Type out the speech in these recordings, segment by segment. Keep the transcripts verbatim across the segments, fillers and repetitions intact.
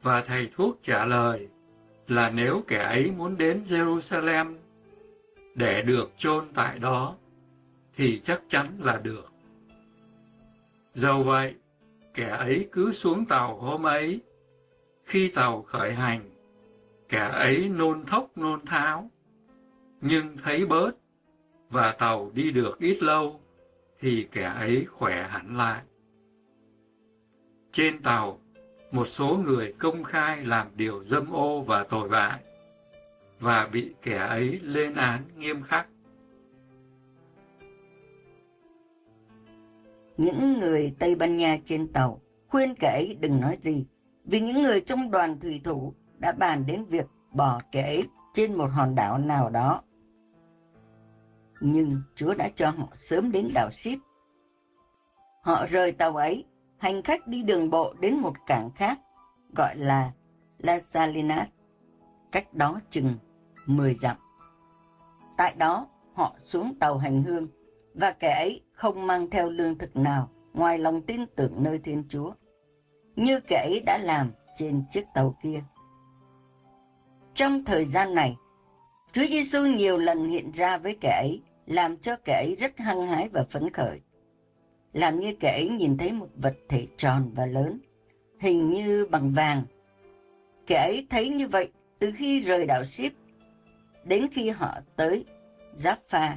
Và thầy thuốc trả lời là nếu kẻ ấy muốn đến Jerusalem để được chôn tại đó, thì chắc chắn là được. Dẫu vậy, kẻ ấy cứ xuống tàu hôm ấy. Khi tàu khởi hành, kẻ ấy nôn thốc nôn tháo, nhưng thấy bớt, và tàu đi được ít lâu, thì kẻ ấy khỏe hẳn lại. Trên tàu, một số người công khai làm điều dâm ô và tồi bại, và bị kẻ ấy lên án nghiêm khắc. Những người Tây Ban Nha trên tàu khuyên kẻ ấy đừng nói gì, vì những người trong đoàn thủy thủ đã bàn đến việc bỏ kẻ ấy trên một hòn đảo nào đó. Nhưng Chúa đã cho họ sớm đến đảo Ship. Họ rời tàu ấy, hành khách đi đường bộ đến một cảng khác, gọi là Las Salinas, cách đó chừng mười dặm. Tại đó, họ xuống tàu hành hương, và kẻ ấy không mang theo lương thực nào ngoài lòng tin tưởng nơi Thiên Chúa, như kẻ ấy đã làm trên chiếc tàu kia. Trong thời gian này, Chúa Giêsu nhiều lần hiện ra với kẻ ấy, làm cho kẻ ấy rất hăng hái và phấn khởi. Làm như kẻ ấy nhìn thấy một vật thể tròn và lớn, hình như bằng vàng. Kẻ ấy thấy như vậy từ khi rời đảo Ship đến khi họ tới Jaffa.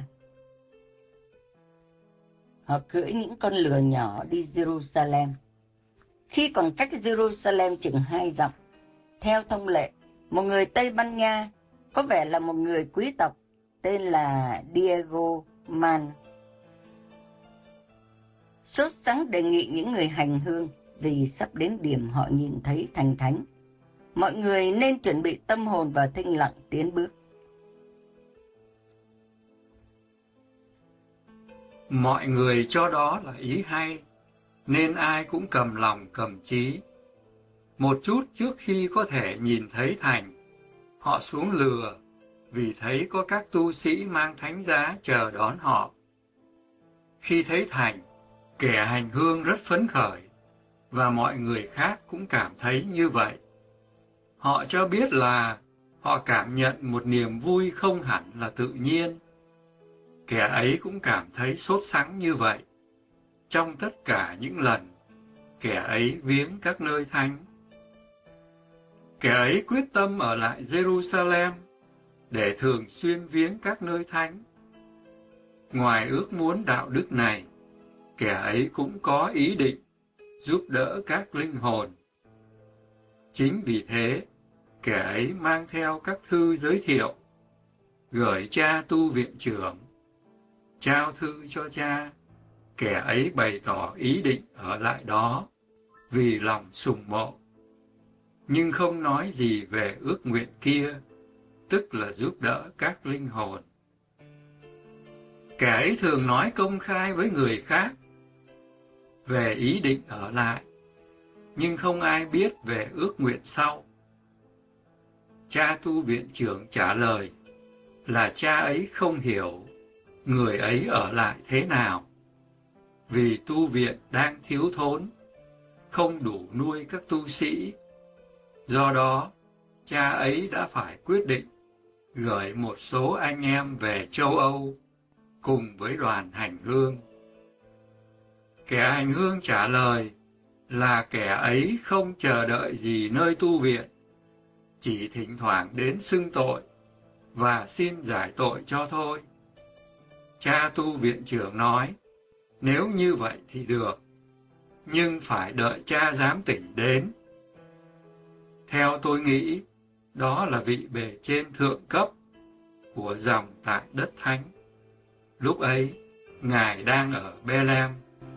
Họ cưỡi những con lừa nhỏ đi Jerusalem. Khi còn cách Jerusalem chừng hai dặm, theo thông lệ, một người Tây Ban Nha, có vẻ là một người quý tộc, tên là Diego Man, sốt sắng đề nghị những người hành hương, vì sắp đến điểm họ nhìn thấy thành thánh, mọi người nên chuẩn bị tâm hồn và thinh lặng tiến bước. Mọi người cho đó là ý hay, nên ai cũng cầm lòng cầm chí. Một chút trước khi có thể nhìn thấy thành, họ xuống lừa, vì thấy có các tu sĩ mang thánh giá chờ đón họ. Khi thấy thành, kẻ hành hương rất phấn khởi, và mọi người khác cũng cảm thấy như vậy. Họ cho biết là họ cảm nhận một niềm vui không hẳn là tự nhiên. Kẻ ấy cũng cảm thấy sốt sắng như vậy trong tất cả những lần kẻ ấy viếng các nơi thánh. Kẻ ấy quyết tâm ở lại Jerusalem để thường xuyên viếng các nơi thánh. Ngoài ước muốn đạo đức này, kẻ ấy cũng có ý định giúp đỡ các linh hồn. Chính vì thế, kẻ ấy mang theo các thư giới thiệu, gửi cha tu viện trưởng, trao thư cho cha. Kẻ ấy bày tỏ ý định ở lại đó vì lòng sùng mộ, nhưng không nói gì về ước nguyện kia, tức là giúp đỡ các linh hồn. Kẻ ấy thường nói công khai với người khác về ý định ở lại, nhưng không ai biết về ước nguyện sau. Cha tu viện trưởng trả lời là cha ấy không hiểu người ấy ở lại thế nào, vì tu viện đang thiếu thốn, không đủ nuôi các tu sĩ. Do đó, cha ấy đã phải quyết định gửi một số anh em về châu Âu cùng với đoàn hành hương. Kẻ hành hương trả lời là kẻ ấy không chờ đợi gì nơi tu viện, chỉ thỉnh thoảng đến xưng tội và xin giải tội cho thôi. Cha tu viện trưởng nói, nếu như vậy thì được, nhưng phải đợi cha giám tỉnh đến. Theo tôi nghĩ, đó là vị bề trên thượng cấp của dòng tại đất thánh. Lúc ấy, Ngài đang ở Bethlehem.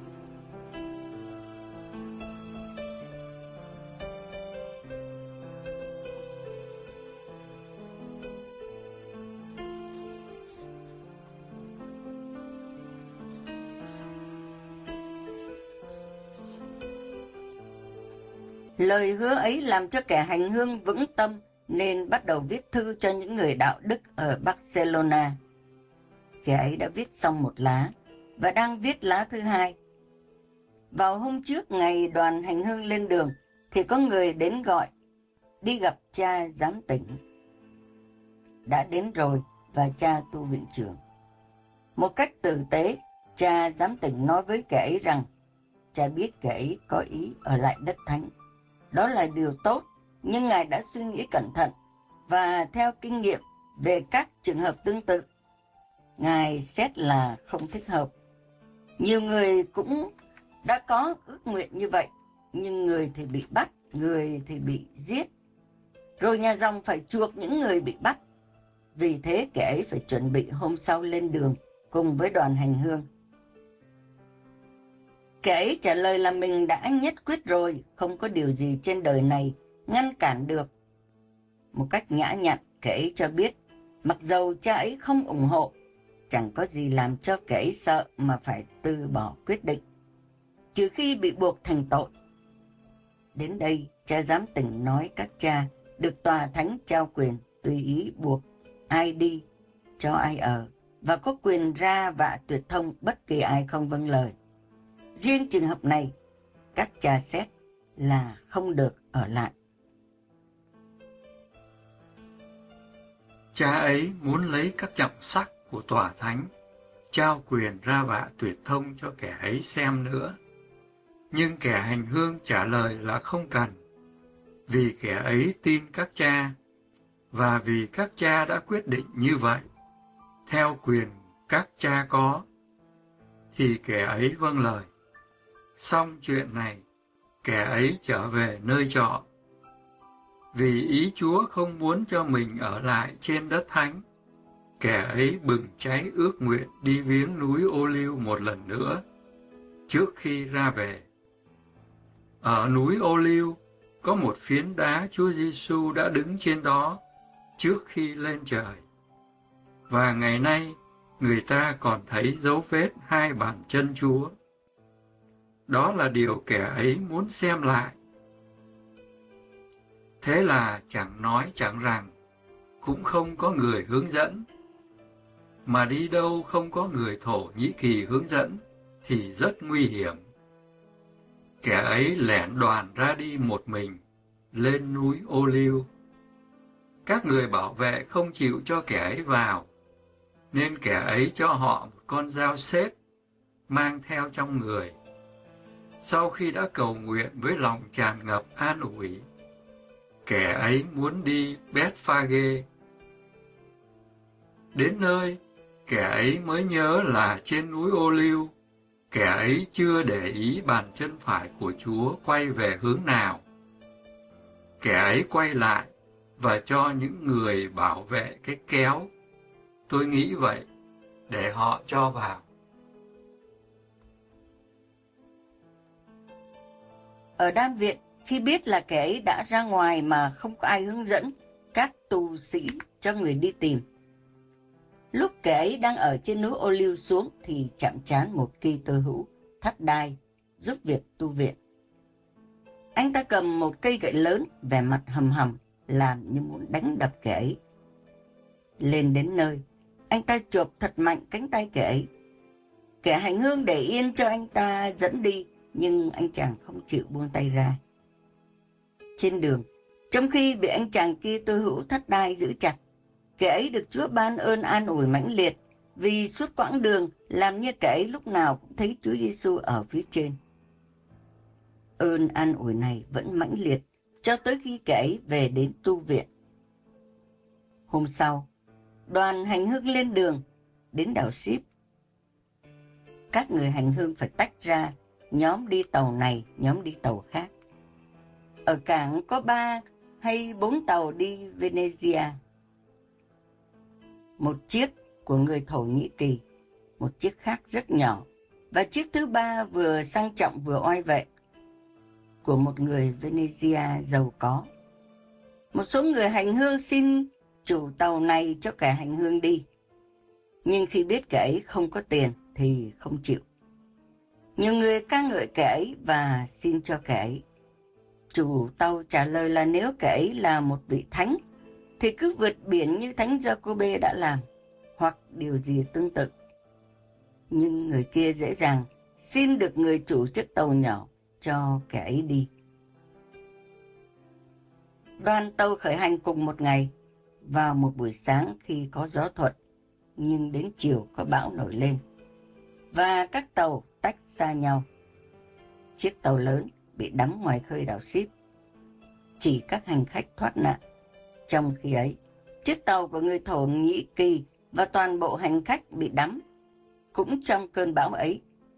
Lời hứa ấy làm cho kẻ hành hương vững tâm, nên bắt đầu viết thư cho những người đạo đức ở Barcelona. Kẻ ấy đã viết xong một lá, và đang viết lá thứ hai. Vào hôm trước ngày đoàn hành hương lên đường, thì có người đến gọi đi gặp cha giám tỉnh. Đã đến rồi, và cha tu viện trưởng. Một cách tử tế, cha giám tỉnh nói với kẻ ấy rằng cha biết kẻ ấy có ý ở lại đất thánh. Đó là điều tốt, nhưng ngài đã suy nghĩ cẩn thận và theo kinh nghiệm về các trường hợp tương tự, ngài xét là không thích hợp. Nhiều người cũng đã có ước nguyện như vậy, nhưng người thì bị bắt, người thì bị giết. Rồi nhà dòng phải chuộc những người bị bắt. Vì thế kẻ ấy phải chuẩn bị hôm sau lên đường cùng với đoàn hành hương. Kẻ ấy trả lời là mình đã nhất quyết rồi, không có điều gì trên đời này ngăn cản được. Một cách nhã nhặn, kẻ ấy cho biết, mặc dầu cha ấy không ủng hộ, chẳng có gì làm cho kẻ ấy sợ mà phải từ bỏ quyết định, trừ khi bị buộc thành tội. Đến đây, cha giám tỉnh nói các cha được tòa thánh trao quyền tùy ý buộc ai đi, cho ai ở, và có quyền ra vạ tuyệt thông bất kỳ ai không vâng lời. Riêng trường hợp này, các cha xét là không được ở lại. Cha ấy muốn lấy các trọng sắc của tòa thánh, trao quyền ra vạ tuyệt thông cho kẻ ấy xem nữa. Nhưng kẻ hành hương trả lời là không cần, vì kẻ ấy tin các cha, và vì các cha đã quyết định như vậy, theo quyền các cha có, thì kẻ ấy vâng lời. Xong chuyện này, kẻ ấy trở về nơi trọ. Vì ý Chúa không muốn cho mình ở lại trên đất thánh, kẻ ấy bừng cháy ước nguyện đi viếng núi Ô Liu một lần nữa, trước khi ra về. Ở núi Ô Liu có một phiến đá Chúa Giêsu đã đứng trên đó trước khi lên trời. Và ngày nay, người ta còn thấy dấu vết hai bàn chân Chúa. Đó là điều kẻ ấy muốn xem lại. Thế là chẳng nói chẳng rằng, cũng không có người hướng dẫn. Mà đi đâu không có người Thổ Nhĩ Kỳ hướng dẫn, thì rất nguy hiểm. Kẻ ấy lẻn đoàn ra đi một mình, lên núi Ô Liu. Các người bảo vệ không chịu cho kẻ ấy vào, nên kẻ ấy cho họ một con dao xếp, mang theo trong người. Sau khi đã cầu nguyện với lòng tràn ngập an ủi, kẻ ấy muốn đi Bethphage. Đến nơi, kẻ ấy mới nhớ là trên núi Ô Liu, kẻ ấy chưa để ý bàn chân phải của Chúa quay về hướng nào. Kẻ ấy quay lại và cho những người bảo vệ cái kéo, tôi nghĩ vậy, để họ cho vào. Ở đan viện, khi biết là kẻ ấy đã ra ngoài mà không có ai hướng dẫn, các tu sĩ cho người đi tìm. Lúc kẻ ấy đang ở trên núi Ô Liu xuống thì chạm trán một Kitô hữu thắt đai giúp việc tu viện. Anh ta cầm một cây gậy lớn, vẻ mặt hầm hầm, làm như muốn đánh đập kẻ ấy. Lên đến nơi, anh ta chộp thật mạnh cánh tay kẻ ấy. Kẻ hành hương để yên cho anh ta dẫn đi, nhưng anh chàng không chịu buông tay ra. Trên đường, trong khi bị anh chàng Kitô hữu thắt đai giữ chặt, kẻ ấy được Chúa ban ơn an ủi mãnh liệt, vì suốt quãng đường làm như kẻ ấy lúc nào cũng thấy Chúa Giêsu ở phía trên. Ơn an ủi này vẫn mãnh liệt cho tới khi kẻ ấy về đến tu viện. Hôm sau, đoàn hành hương lên đường đến đảo Ship. Các người hành hương phải tách ra, nhóm đi tàu này, nhóm đi tàu khác. Ở cảng có ba hay bốn tàu đi Venezia. Một chiếc của người Thổ Nhĩ Kỳ, một chiếc khác rất nhỏ, và chiếc thứ ba vừa sang trọng vừa oai vệ, của một người Venezia giàu có. Một số người hành hương xin chủ tàu này cho kẻ hành hương đi, nhưng khi biết kẻ ấy không có tiền thì không chịu. Nhiều người ca ngợi kẻ ấy và xin cho kẻ ấy. Chủ tàu trả lời là nếu kẻ ấy là một vị thánh, thì cứ vượt biển như thánh Giacôbê đã làm, hoặc điều gì tương tự. Nhưng người kia dễ dàng xin được người chủ chiếc tàu nhỏ cho kẻ ấy đi. Đoàn tàu khởi hành cùng một ngày, vào một buổi sáng khi có gió thuận, nhưng đến chiều có bão nổi lên, và các tàu tách xa nhau. Chiếc tàu lớn bị đắm ngoài khơi đảo Ship, chỉ các hành khách thoát nạn. Trong khi ấy, chiếc tàu của người Thổ Nhĩ Kỳ và toàn bộ hành khách bị đắm, cũng trong cơn bão ấy.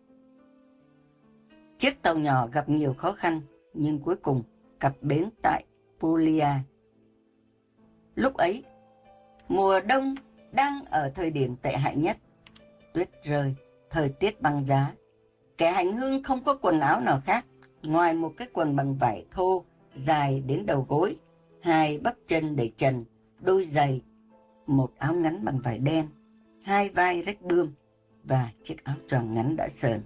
Chiếc tàu nhỏ gặp nhiều khó khăn, nhưng cuối cùng cập bến tại Puglia. Lúc ấy, mùa đông đang ở thời điểm tệ hại nhất. Tuyết rơi, thời tiết băng giá. Kẻ hành hương không có quần áo nào khác ngoài một cái quần bằng vải thô dài đến đầu gối, hai bắp chân để trần, đôi giày, một áo ngắn bằng vải đen, hai vai rách bươm và chiếc áo choàng ngắn đã sờn.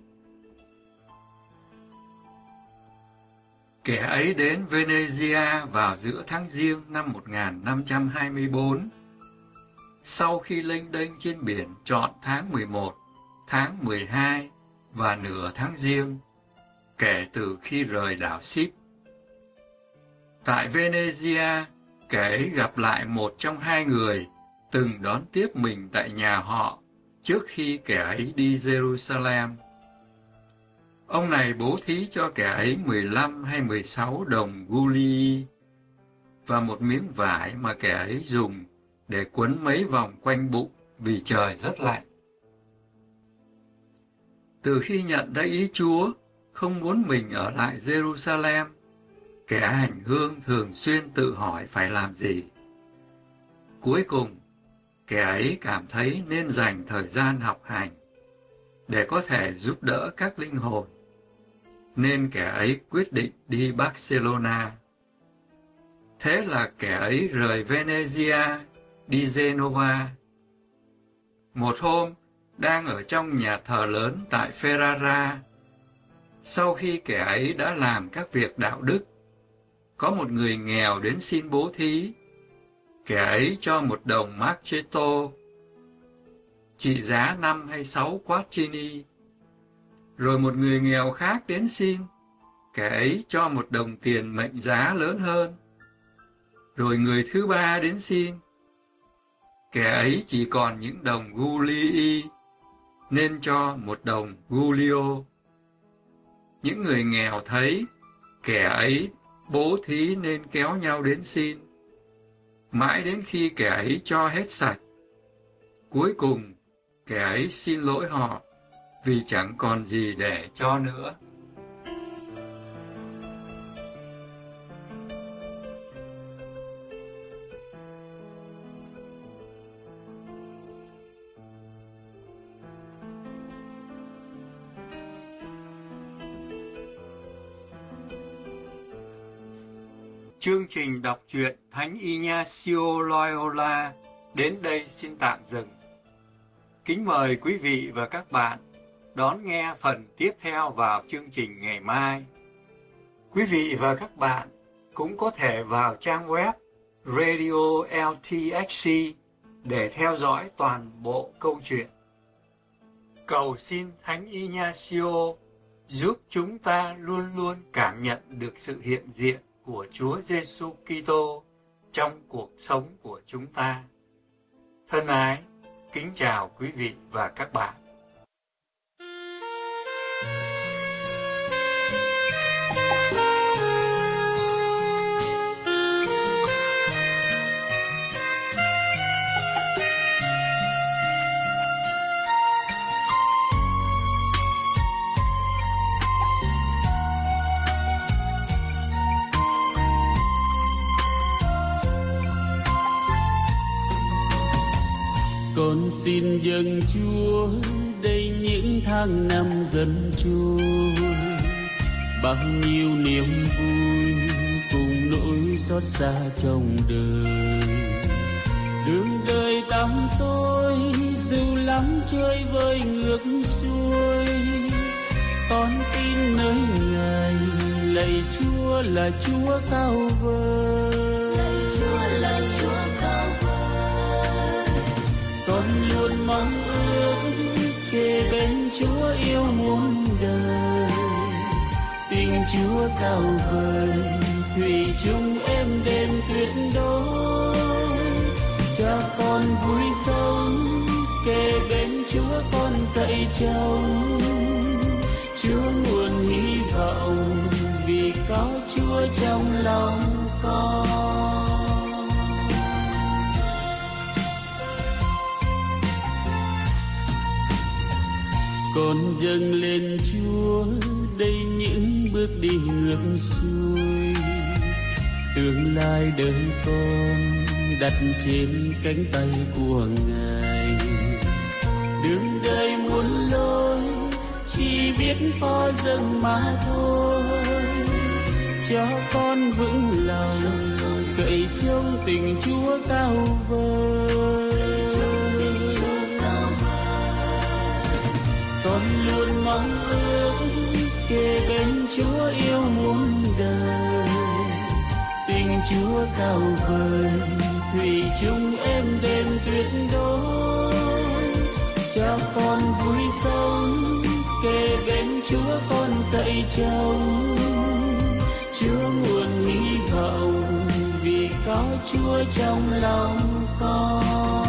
Kẻ ấy đến Venezia vào giữa tháng Giêng năm một nghìn năm trăm hai mươi tư. Sau khi lênh đênh trên biển trọn tháng mười một, tháng mười hai và nửa tháng Giêng, kể từ khi rời đảo Ship. Tại Venezia, kẻ ấy gặp lại một trong hai người từng đón tiếp mình tại nhà họ trước khi kẻ ấy đi Jerusalem. Ông này bố thí cho kẻ ấy mười lăm hay mười sáu đồng guli và một miếng vải mà kẻ ấy dùng để quấn mấy vòng quanh bụng vì trời rất lạnh. Từ khi nhận ra ý Chúa, không muốn mình ở lại Jerusalem, kẻ hành hương thường xuyên tự hỏi phải làm gì. Cuối cùng, kẻ ấy cảm thấy nên dành thời gian học hành để có thể giúp đỡ các linh hồn, nên kẻ ấy quyết định đi Barcelona. Thế là kẻ ấy rời Venezia, đi Genova. Một hôm, đang ở trong nhà thờ lớn tại Ferrara, sau khi kẻ ấy đã làm các việc đạo đức, có một người nghèo đến xin bố thí. Kẻ ấy cho một đồng marchetto, trị giá năm hay sáu quattrini. Rồi một người nghèo khác đến xin, kẻ ấy cho một đồng tiền mệnh giá lớn hơn. Rồi người thứ ba đến xin, kẻ ấy chỉ còn những đồng gulii, nên cho một đồng gulio. Những người nghèo thấy kẻ ấy bố thí nên kéo nhau đến xin, mãi đến khi kẻ ấy cho hết sạch. Cuối cùng, kẻ ấy xin lỗi họ vì chẳng còn gì để cho nữa. Chương trình đọc truyện Thánh Ignacio Loyola đến đây xin tạm dừng. Kính mời quý vị và các bạn đón nghe phần tiếp theo vào chương trình ngày mai. Quý vị và các bạn cũng có thể vào trang web Radio L T X C để theo dõi toàn bộ câu chuyện. Cầu xin Thánh Ignacio giúp chúng ta luôn luôn cảm nhận được sự hiện diện của Chúa Giêsu Kitô trong cuộc sống của chúng ta. Thân ái, kính chào quý vị và các bạn. Con xin dâng Chúa đây những tháng năm dần trôi, bao nhiêu niềm vui cùng nỗi xót xa trong đời. Đường đời tăm tối dù lắm chơi vơi ngược xuôi, con tin nơi Ngài, lạy Chúa là Chúa cao vời. Lạy Chúa là Chúa cao vời. Con luôn mong ước kề bên Chúa yêu muôn đời. Tình Chúa cao vời thủy chung êm đềm cậy trông. Chúa nguồn hy vọng vì có Chúa trong lòng con. Con dâng lên Chúa đây những bước đi ngược xuôi, tương lai đời con đặt trên cánh tay của Ngài. Đường đời muôn lối chỉ biết phó dâng mà thôi, cho con vững lòng cậy trông tình Chúa cao vời. Con luôn mong ước kề bên Chúa yêu muôn đời, tình Chúa cao vời thủy chung êm đềm tuyệt đối. Cho con vui sống kề bên Chúa con cậy trông. Chúa nguồn hy vọng vì có Chúa trong lòng con.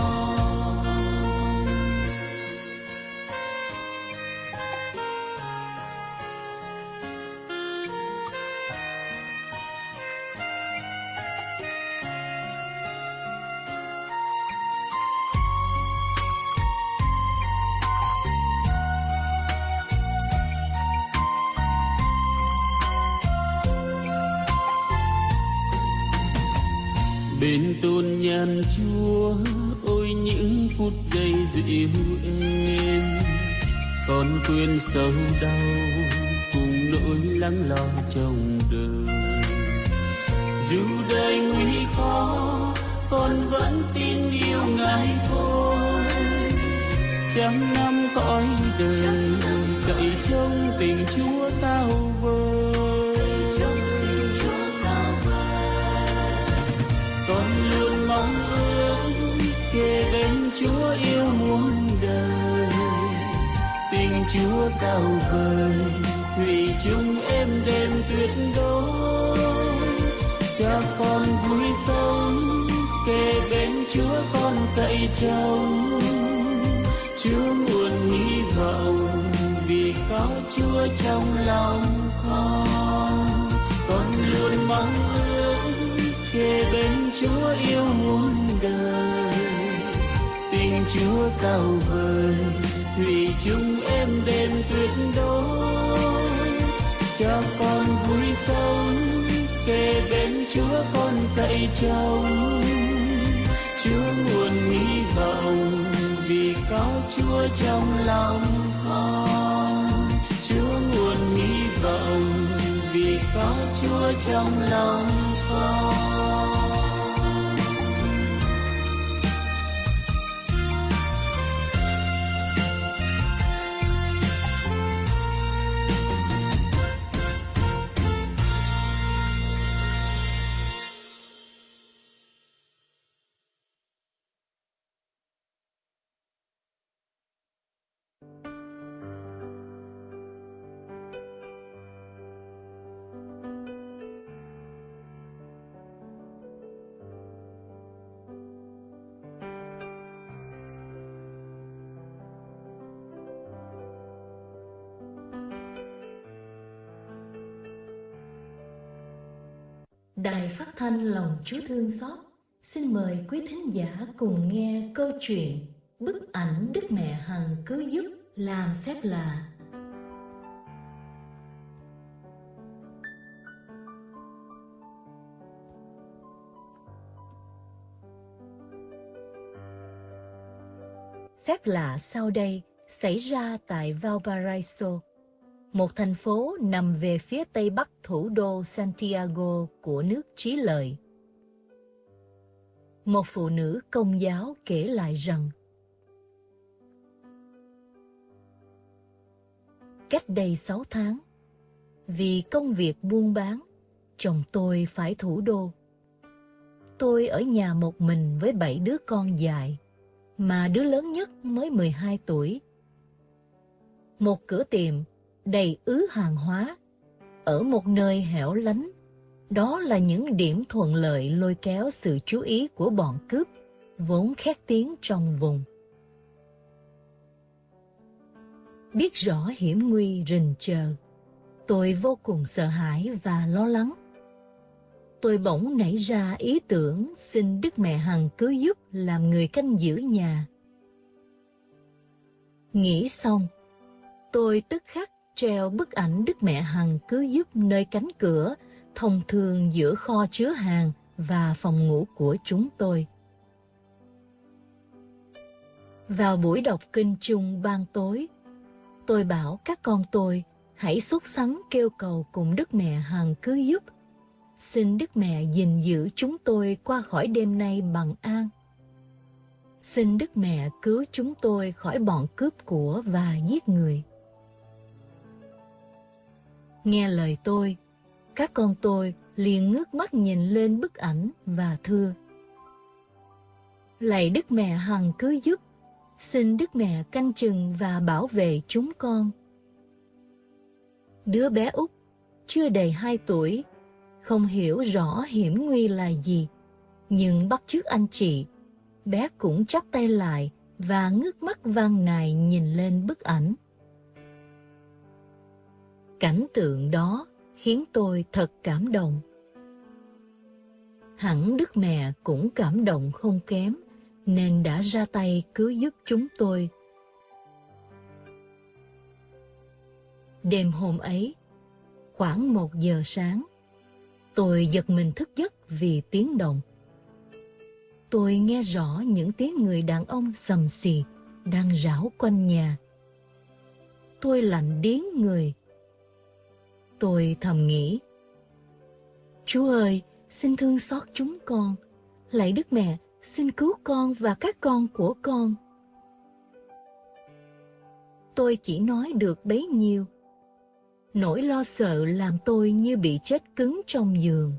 Bên tôn nhan Chúa ôi những phút giây dịu êm, con quên sầu đau cùng nỗi lắng lo trong đời. Dù đời nguy khó con vẫn tin yêu Ngài thôi, trăm năm cõi đời cậy trông tình Chúa cao vời. Con luôn mong ước kề bên Chúa yêu muôn đời, tình Chúa cao vời thủy chung êm đềm tuyệt đối. Cho con vui sống kề bên Chúa con cậy trông. Chúa nguồn hy vọng vì có Chúa trong lòng con. Con luôn mong ước kề bên Chúa yêu muôn đời, tình Chúa cao vời thủy chung êm đềm tuyệt đối. Cho con vui sống kề bên Chúa con cậy trông. Chúa nguồn hy vọng vì có Chúa trong lòng con. Chúa nguồn hy vọng vì có Chúa trong lòng con. Đài Phát thanh Lòng Chúa Thương Xót xin mời quý thính giả cùng nghe câu chuyện Bức ảnh Đức Mẹ Hằng Cứu Giúp làm phép lạ. Phép lạ sau đây xảy ra tại Valparaiso, một thành phố nằm về phía tây bắc thủ đô Santiago của nước Trí Lợi. Một phụ nữ Công giáo kể lại rằng, cách đây sáu tháng, vì công việc buôn bán, chồng tôi phải thủ đô. Tôi ở nhà một mình với bảy đứa con dại, mà đứa lớn nhất mới mười hai tuổi. Một cửa tiệm đầy ứ hàng hóa, ở một nơi hẻo lánh. Đó là những điểm thuận lợi lôi kéo sự chú ý của bọn cướp, vốn khét tiếng trong vùng. biết rõ hiểm nguy rình chờ, tôi vô cùng sợ hãi và lo lắng. Tôi bỗng nảy ra ý tưởng xin Đức Mẹ Hằng cứu giúp làm người canh giữ nhà. Nghĩ xong, tôi tức khắc treo bức ảnh Đức Mẹ Hằng cứu giúp nơi cánh cửa thông thường giữa kho chứa hàng và phòng ngủ của chúng tôi. Vào buổi đọc kinh chung ban tối, tôi bảo các con tôi hãy sốt sắng kêu cầu cùng Đức Mẹ Hằng cứu giúp. Xin Đức Mẹ gìn giữ chúng tôi qua khỏi đêm nay bằng an. Xin Đức Mẹ cứu chúng tôi khỏi bọn cướp của và giết người. Nghe lời tôi, các con tôi liền ngước mắt nhìn lên bức ảnh và thưa: Lạy Đức Mẹ Hằng cứu giúp, xin Đức Mẹ canh chừng và bảo vệ chúng con. Đứa bé út, chưa đầy hai tuổi, không hiểu rõ hiểm nguy là gì, nhưng bắt chước anh chị, bé cũng chắp tay lại và ngước mắt van nài nhìn lên bức ảnh. Cảnh tượng đó khiến tôi thật cảm động. Hẳn Đức Mẹ cũng cảm động không kém, nên đã ra tay cứu giúp chúng tôi. Đêm hôm ấy, khoảng một giờ sáng, tôi giật mình thức giấc vì tiếng động. Tôi nghe rõ những tiếng người đàn ông xầm xì đang rảo quanh nhà. Tôi lạnh điếng người. Tôi thầm nghĩ: Chúa ơi, xin thương xót chúng con. Lạy Đức Mẹ, xin cứu con và các con của con. Tôi chỉ nói được bấy nhiêu. Nỗi lo sợ làm tôi như bị chết cứng trong giường.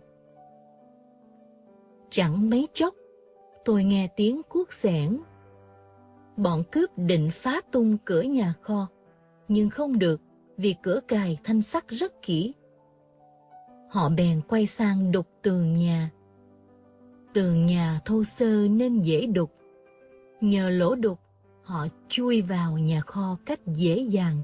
Chẳng mấy chốc, tôi nghe tiếng cuốc xẻng. Bọn cướp định phá tung cửa nhà kho, nhưng không được vì cửa cài thanh sắt rất kỹ. Họ bèn quay sang đục tường nhà. Tường nhà thô sơ nên dễ đục. Nhờ lỗ đục, họ chui vào nhà kho cách dễ dàng.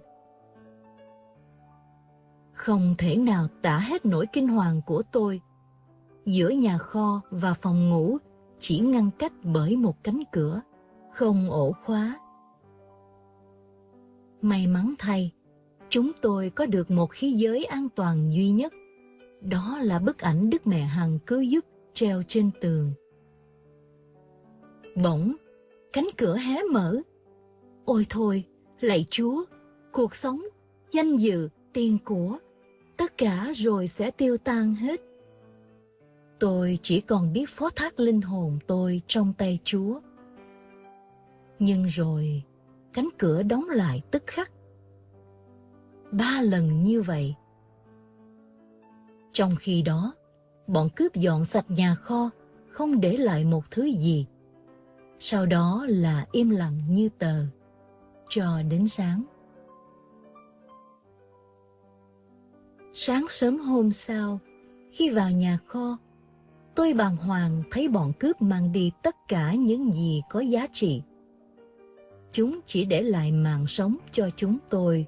Không thể nào tả hết nỗi kinh hoàng của tôi. Giữa nhà kho và phòng ngủ chỉ ngăn cách bởi một cánh cửa, không ổ khóa. May mắn thay, chúng tôi có được một khí giới an toàn duy nhất. Đó là bức ảnh Đức Mẹ Hằng cứu giúp treo trên tường. Bỗng, cánh cửa hé mở. Ôi thôi, lạy Chúa, cuộc sống, danh dự, tiền của, tất cả rồi sẽ tiêu tan hết. Tôi chỉ còn biết phó thác linh hồn tôi trong tay Chúa. Nhưng rồi, cánh cửa đóng lại tức khắc. Ba lần như vậy. Trong khi đó, bọn cướp dọn sạch nhà kho, không để lại một thứ gì. Sau đó là im lặng như tờ, cho đến sáng. Sáng sớm hôm sau, khi vào nhà kho, tôi bàng hoàng thấy bọn cướp mang đi tất cả những gì có giá trị. Chúng chỉ để lại mạng sống cho chúng tôi.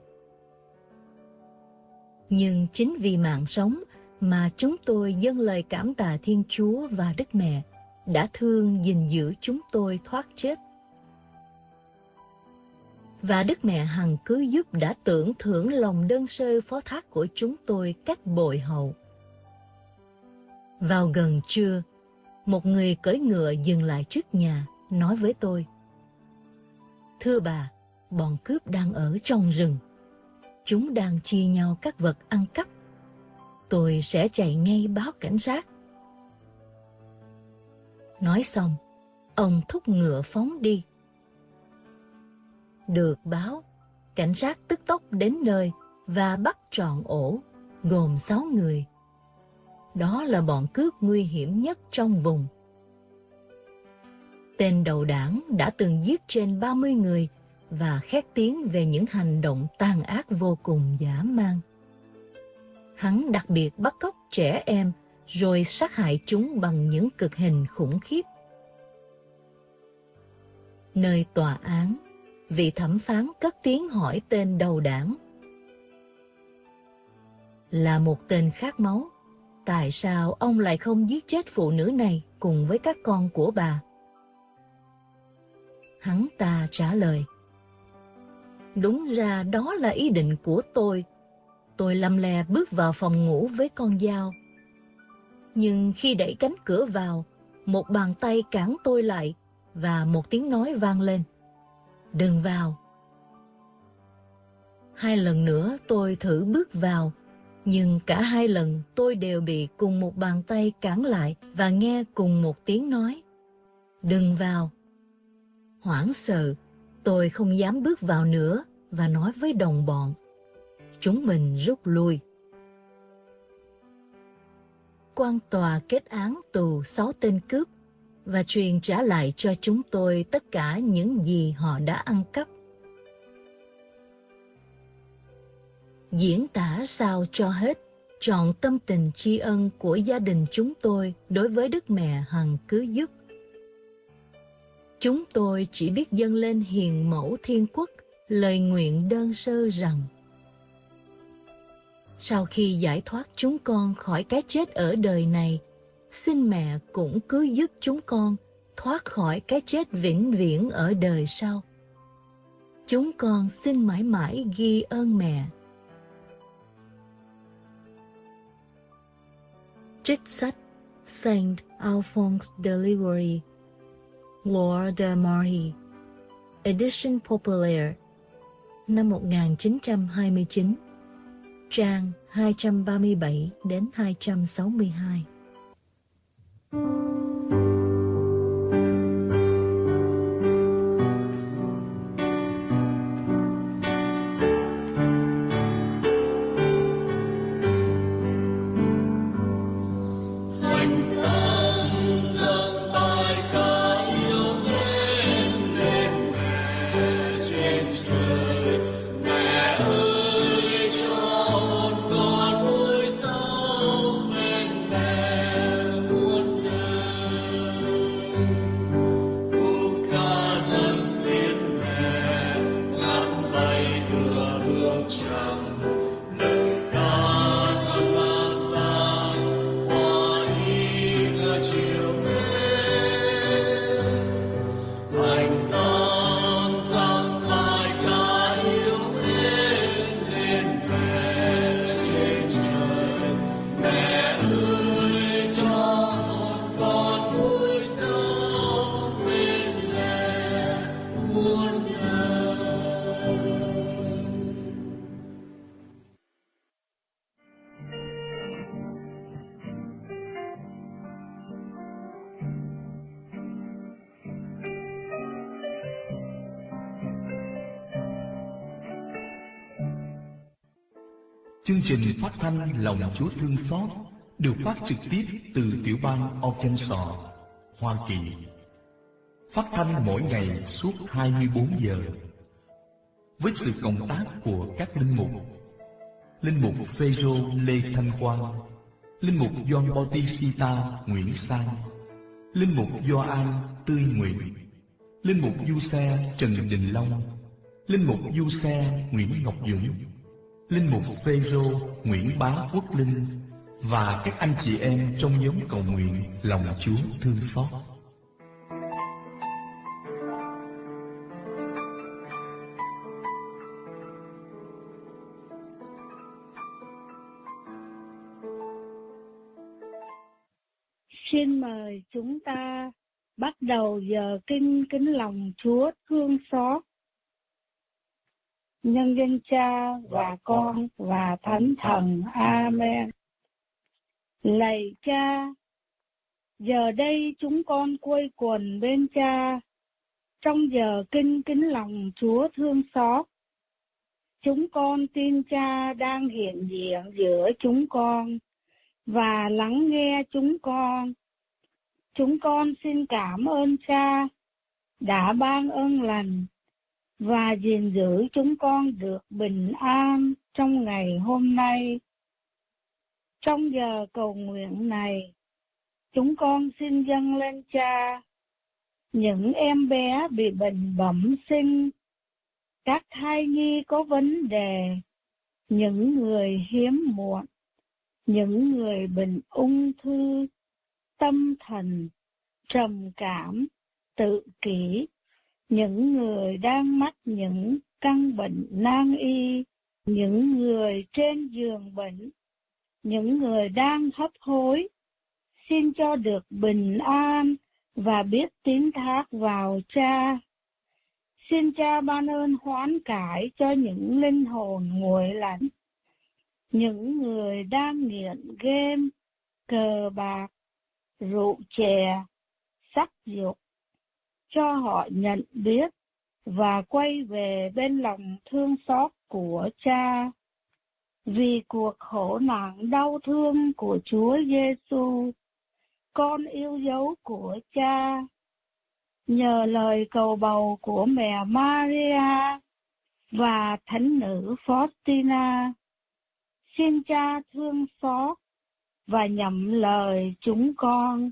Nhưng chính vì mạng sống mà chúng tôi dâng lời cảm tạ Thiên Chúa và Đức Mẹ đã thương gìn giữ chúng tôi thoát chết. Và Đức Mẹ Hằng cứu giúp đã tưởng thưởng lòng đơn sơ phó thác của chúng tôi cách bội hậu. Vào gần trưa, một người cưỡi ngựa dừng lại trước nhà, nói với tôi: Thưa bà, bọn cướp đang ở trong rừng. Chúng đang chia nhau các vật ăn cắp. Tôi sẽ chạy ngay báo cảnh sát. Nói xong, ông thúc ngựa phóng đi. Được báo, cảnh sát tức tốc đến nơi và bắt trọn ổ, gồm sáu người. Đó là bọn cướp nguy hiểm nhất trong vùng. Tên đầu đảng đã từng giết trên ba mươi người và khét tiếng về những hành động tàn ác vô cùng dã man. Hắn đặc biệt bắt cóc trẻ em rồi sát hại chúng bằng những cực hình khủng khiếp. Nơi tòa án, Vị thẩm phán cất tiếng hỏi tên đầu đảng. Là một tên khát máu, tại sao ông lại không giết chết phụ nữ này cùng với các con của bà? Hắn ta trả lời, đúng ra đó là ý định của tôi. Tôi lăm le bước vào phòng ngủ với con dao. Nhưng khi đẩy cánh cửa vào, một bàn tay cản tôi lại và một tiếng nói vang lên, đừng vào. Hai lần nữa tôi thử bước vào, nhưng cả hai lần tôi đều bị cùng một bàn tay cản lại và nghe cùng một tiếng nói, đừng vào. Hoảng sợ, tôi không dám bước vào nữa và nói với đồng bọn, chúng mình rút lui. Quan tòa kết án tù sáu tên cướp và truyền trả lại cho chúng tôi tất cả những gì họ đã ăn cắp. Diễn tả sao cho hết trọn tâm tình tri ân của gia đình chúng tôi đối với Đức Mẹ Hằng cứu giúp. Chúng tôi chỉ biết dâng lên Hiền Mẫu Thiên Quốc lời nguyện đơn sơ rằng, sau khi giải thoát chúng con khỏi cái chết ở đời này, xin mẹ cũng cứu giúp chúng con thoát khỏi cái chết vĩnh viễn ở đời sau. Chúng con xin mãi mãi ghi ơn mẹ. Trích sách Saint Alphonse de Liguori, Gloire de Marie, Edition Populaire, năm một nghìn chín trăm hai mươi chín, trang hai trăm ba mươi bảy đến hai trăm sáu mươi hai. Chương trình phát thanh Lòng Chúa Thương Xót được phát trực tiếp từ tiểu bang Arkansas, Hoa Kỳ. Phát thanh mỗi ngày suốt hai mươi bốn giờ. Với sự cộng tác của các linh mục: Linh mục Phêrô Lê Thanh Quang, Linh mục Gioan Bautista Nguyễn Sang, Linh mục Gioan Tươi Nguyện, Linh mục Du Xe Trần Đình Long, Linh mục Du Xe Nguyễn Ngọc Dũng, Linh mục Phêrô Nguyễn Bá Quốc Linh và các anh chị em trong nhóm cầu nguyện Lòng Chúa Thương Xót. Xin mời chúng ta bắt đầu giờ kinh kính lòng Chúa Thương Xót. Nhân danh Cha và Con và Thánh Thần. Amen. Lạy Cha, giờ đây chúng con quây quần bên Cha trong giờ kinh kính lòng Chúa Thương Xót. Chúng con tin Cha đang hiện diện giữa chúng con và lắng nghe chúng con. Chúng con xin cảm ơn Cha đã ban ơn lành và gìn giữ chúng con được bình an trong ngày hôm nay. Trong giờ cầu nguyện này, chúng con xin dâng lên Cha những em bé bị bệnh bẩm sinh các thai nhi có vấn đề, những người hiếm muộn, những người bệnh ung thư, tâm thần, trầm cảm, tự kỷ, những người đang mắc những căn bệnh nan y, những người trên giường bệnh, những người đang hấp hối, xin cho được bình an và biết tín thác vào Cha. Xin Cha ban ơn hoán cải cho những linh hồn nguội lạnh, những người đang nghiện game, cờ bạc, rượu chè, sắc dục, cho họ nhận biết và quay về bên lòng thương xót của Cha. Vì cuộc khổ nạn đau thương của Chúa Giêsu, con yêu dấu của Cha, nhờ lời cầu bầu của mẹ Maria và thánh nữ Faustina, xin Cha thương xót và nhậm lời chúng con.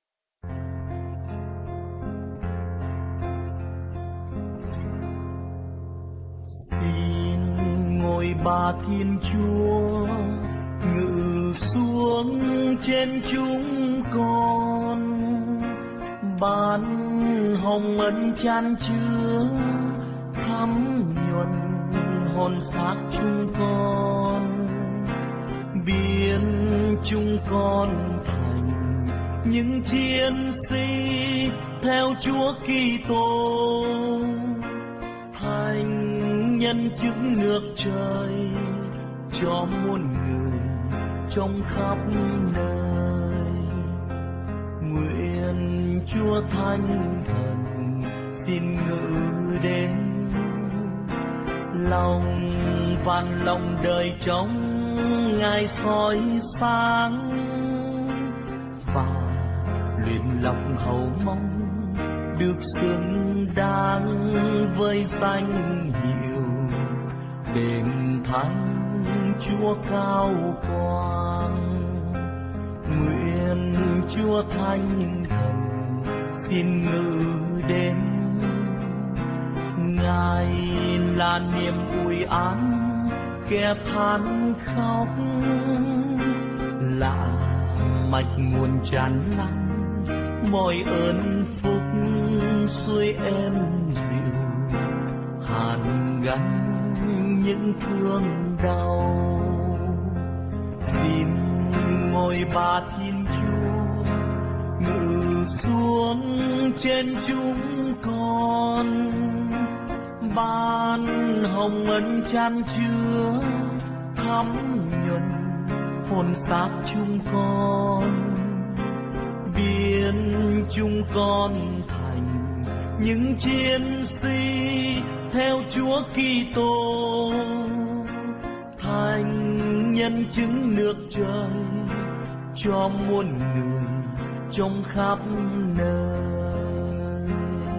Xin ngôi Ba Thiên Chúa ngự xuống trên chúng con, ban hồng ân chan chứa thắm nhuần hồn xác chúng con, biến chúng con thành những chiến sĩ theo Chúa Kitô, thành nhân chứng nước trời cho muôn người trong khắp nơi. Nguyện Chúa Thánh Thần xin ngự đến, lòng vạn lòng đời trong Ngài soi sáng, và luyện lọc hầu mong được xứng đáng với danh hiệu đền thánh Chúa cao quang. Nguyện Chúa Thánh Thần xin ngự đến, Ngài là niềm ủi an kẻ than khóc, là mạch nguồn tràn lan mọi ơn phúc xuôi êm dịu, hàn gắn những thương đau. Xin ngôi Ba Thiên Chúa ngự xuống trên chúng con, ban hồng ân chan chứa thắm nhuần hồn xác chúng con, biến chúng con thành những chiến sĩ theo Chúa Kitô, thành nhân chứng nước trời cho muôn người trong khắp nơi.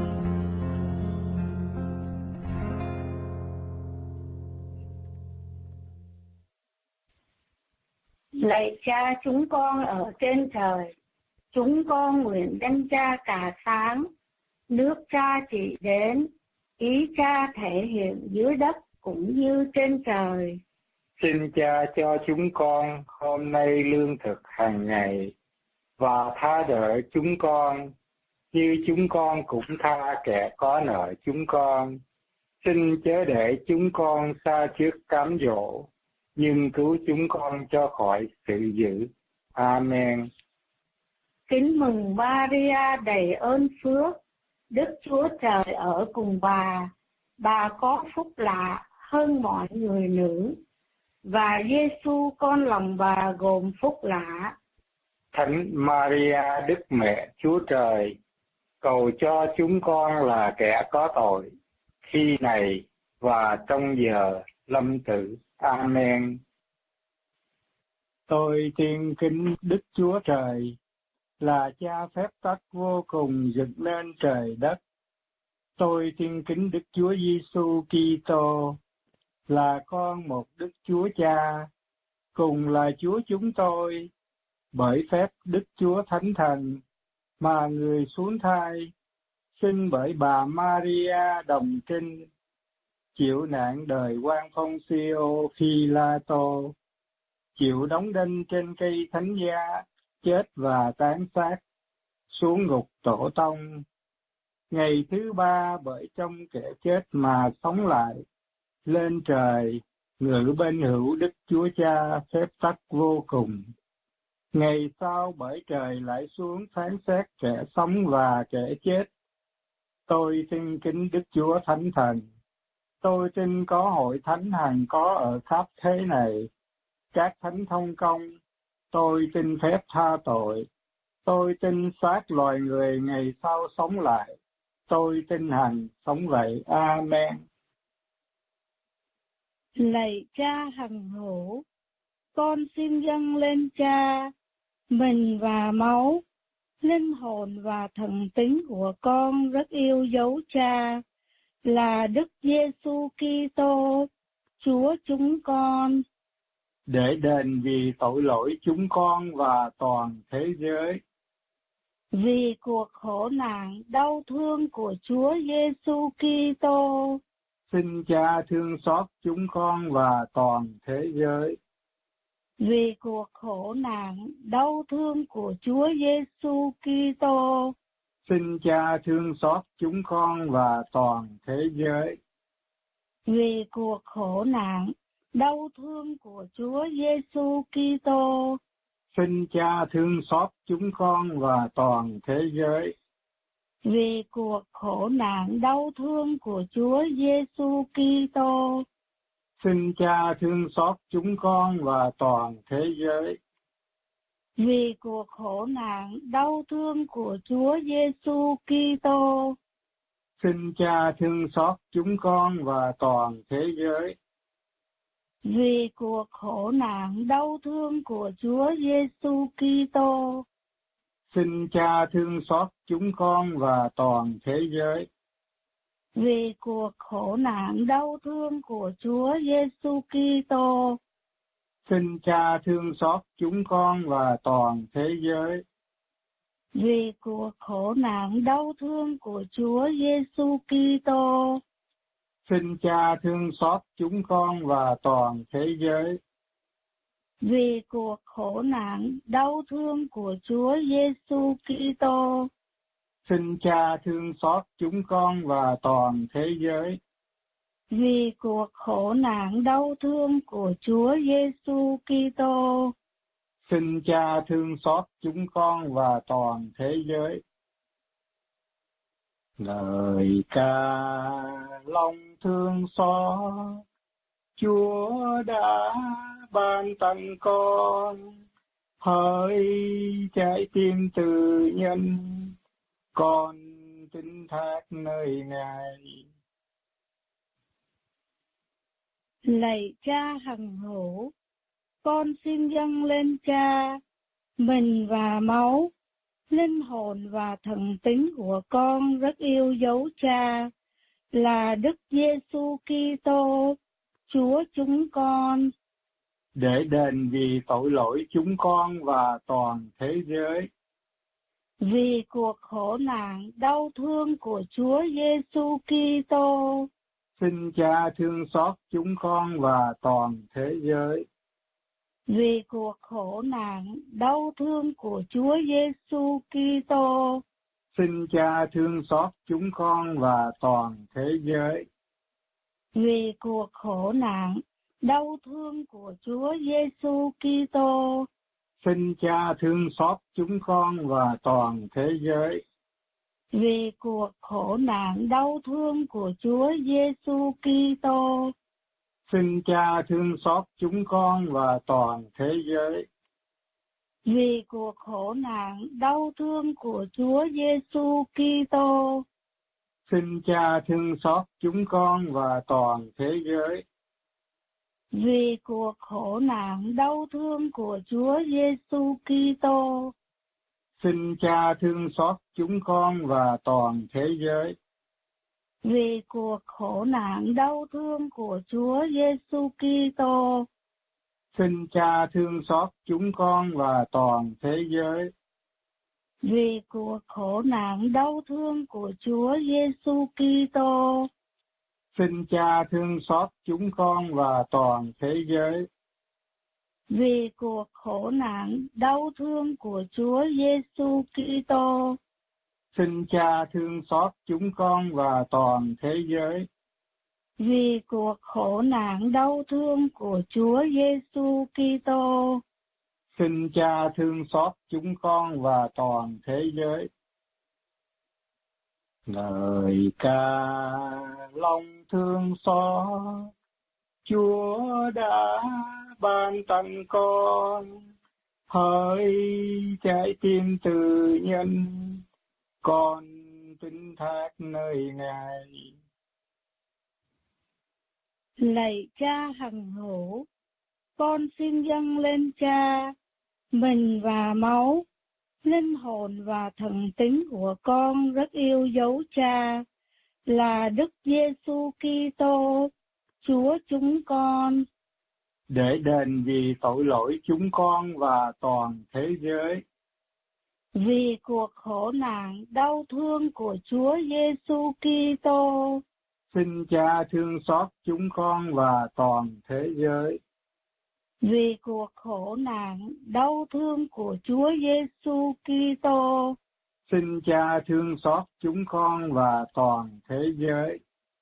Lạy Cha chúng con ở trên trời, chúng con nguyện danh Cha cả sáng, nước Cha chỉ đến, ý Cha thể hiện dưới đất cũng như trên trời. Xin Cha cho chúng con hôm nay lương thực hàng ngày, và tha đỡ chúng con như chúng con cũng tha kẻ có nợ chúng con. Xin chớ để chúng con xa trước cám dỗ, nhưng cứu chúng con cho khỏi sự dữ. Amen. Kính mừng Maria đầy ơn phước, Đức Chúa Trời ở cùng bà. Bà có phúc lạ hơn mọi người nữ, và Giêsu con lòng bà gồm phúc lạ. Thánh Maria Đức Mẹ Chúa Trời, cầu cho chúng con là kẻ có tội, khi này và trong giờ lâm tử. Amen. Tôi thiên kính Đức Chúa Trời, là Cha phép tắc vô cùng dựng nên trời đất. Tôi thiên kính Đức Chúa Giêsu Kitô, là con một Đức Chúa Cha, cùng là Chúa chúng tôi, bởi phép Đức Chúa Thánh Thần, mà người xuống thai, sinh bởi bà Maria đồng trinh, chịu nạn đời quan Phong Siô Phi La Tô, chịu đóng đinh trên cây thánh giá, chết và tán xác, xuống ngục tổ tông. Ngày thứ ba bởi trong kẻ chết mà sống lại, lên trời, ngự bên hữu Đức Chúa Cha phép tắc vô cùng. Ngày sau bởi trời lại xuống phán xét kẻ sống và kẻ chết. Tôi xin kính Đức Chúa Thánh Thần. Tôi tin có hội thánh hằng có ở khắp thế này, các thánh thông công. Tôi tin phép tha tội. Tôi tin xác loài người ngày sau sống lại. Tôi tin hằng sống vậy. Amen. Lạy Cha hằng hữu, con xin dâng lên Cha mình và máu, linh hồn và thần tính của con rất yêu dấu Cha, là Đức Giêsu Kitô, Chúa chúng con, để đền vì tội lỗi chúng con và toàn thế giới. Vì cuộc khổ nạn đau thương của Chúa Giêsu Kitô, xin Cha thương xót chúng con và toàn thế giới. Vì cuộc khổ nạn đau thương của Chúa Giêsu Kitô, xin Cha thương xót chúng con và toàn thế giới. Vì cuộc khổ nạn đau thương của Chúa Giêsu Kitô, xin Cha thương xót chúng con và toàn thế giới. Vì cuộc khổ nạn đau thương của Chúa Giêsu Kitô, xin Cha thương xót chúng con và toàn thế giới. Vì cuộc khổ nạn đau thương của Chúa Giêsu Kitô, xin Cha thương xót chúng con và toàn thế giới. Vì cuộc khổ nạn đau thương của Chúa Giêsu Kitô, xin Cha thương xót chúng con và toàn thế giới. Vì cuộc khổ nạn đau thương của Chúa Giêsu Kitô, xin Cha thương xót chúng con và toàn thế giới. Vì cuộc khổ nạn đau thương của Chúa Giêsu Kitô, xin Cha thương xót chúng con và toàn thế giới. Vì cuộc khổ nạn đau thương của Chúa Giêsu Kitô, xin Cha thương xót chúng con và toàn thế giới. Vì cuộc khổ nạn đau thương của Chúa Giêsu Kitô, xin Cha thương xót chúng con và toàn thế giới. Lời ca lòng thương xót, Chúa đã ban tặng con, hỡi trái tim từ nhân, con tin thác nơi Ngài. Lạy Cha hằng hữu, con xin dâng lên Cha mình và máu, linh hồn và thần tính của con rất yêu dấu Cha, là Đức Giêsu Kitô, Chúa chúng con, để đền vì tội lỗi chúng con và toàn thế giới. Vì cuộc khổ nạn đau thương của Chúa Giêsu Kitô, xin Cha thương xót chúng con và toàn thế giới. Vì cuộc khổ nạn đau thương của Chúa Giêsu Kitô, xin Cha thương xót chúng con và toàn thế giới. Vì cuộc khổ nạn đau thương của Chúa Giêsu Kitô, xin Cha thương xót chúng con và toàn thế giới. Vì cuộc khổ nạn đau thương của Chúa Giêsu Kitô, xin Cha thương xót chúng con và toàn thế giới. Vì cuộc khổ nạn đau thương của Chúa Giêsu Kitô, xin Cha thương xót chúng con và toàn thế giới. Vì cuộc khổ nạn đau thương của Chúa Giêsu Kitô, xin Cha thương xót chúng con và toàn thế giới. Vì cuộc khổ nạn đau thương của Chúa Giêsu Kitô, xin Cha thương xót chúng con và toàn thế giới. Vì cuộc khổ nạn đau thương của Chúa Giêsu Kitô, Xin Cha thương xót chúng con và toàn thế giới. Vì cuộc khổ nạn đau thương của Chúa Giêsu Kitô. Xin Cha thương xót chúng con và toàn thế giới. Vì cuộc khổ nạn đau thương của Chúa Giêsu Kitô. Xin Cha thương xót chúng con và toàn thế giới. Lời ca lòng thương xót Chúa đã ban tặng con, hỡi trái tim từ nhân, con tín thác nơi Ngài. Lạy Cha hằng hữu, con xin dâng lên Cha mình và máu, linh hồn và thần tính của con rất yêu dấu Cha, là Đức Giêsu Kitô, Chúa chúng con, để đền vì tội lỗi chúng con và toàn thế giới. Vì cuộc khổ nạn đau thương của Chúa Giêsu Kitô. Xin Cha thương xót chúng con và toàn thế giới. Vì cuộc khổ nạn đau thương của Chúa Giêsu Kitô. Xin Cha thương xót chúng con và toàn thế giới.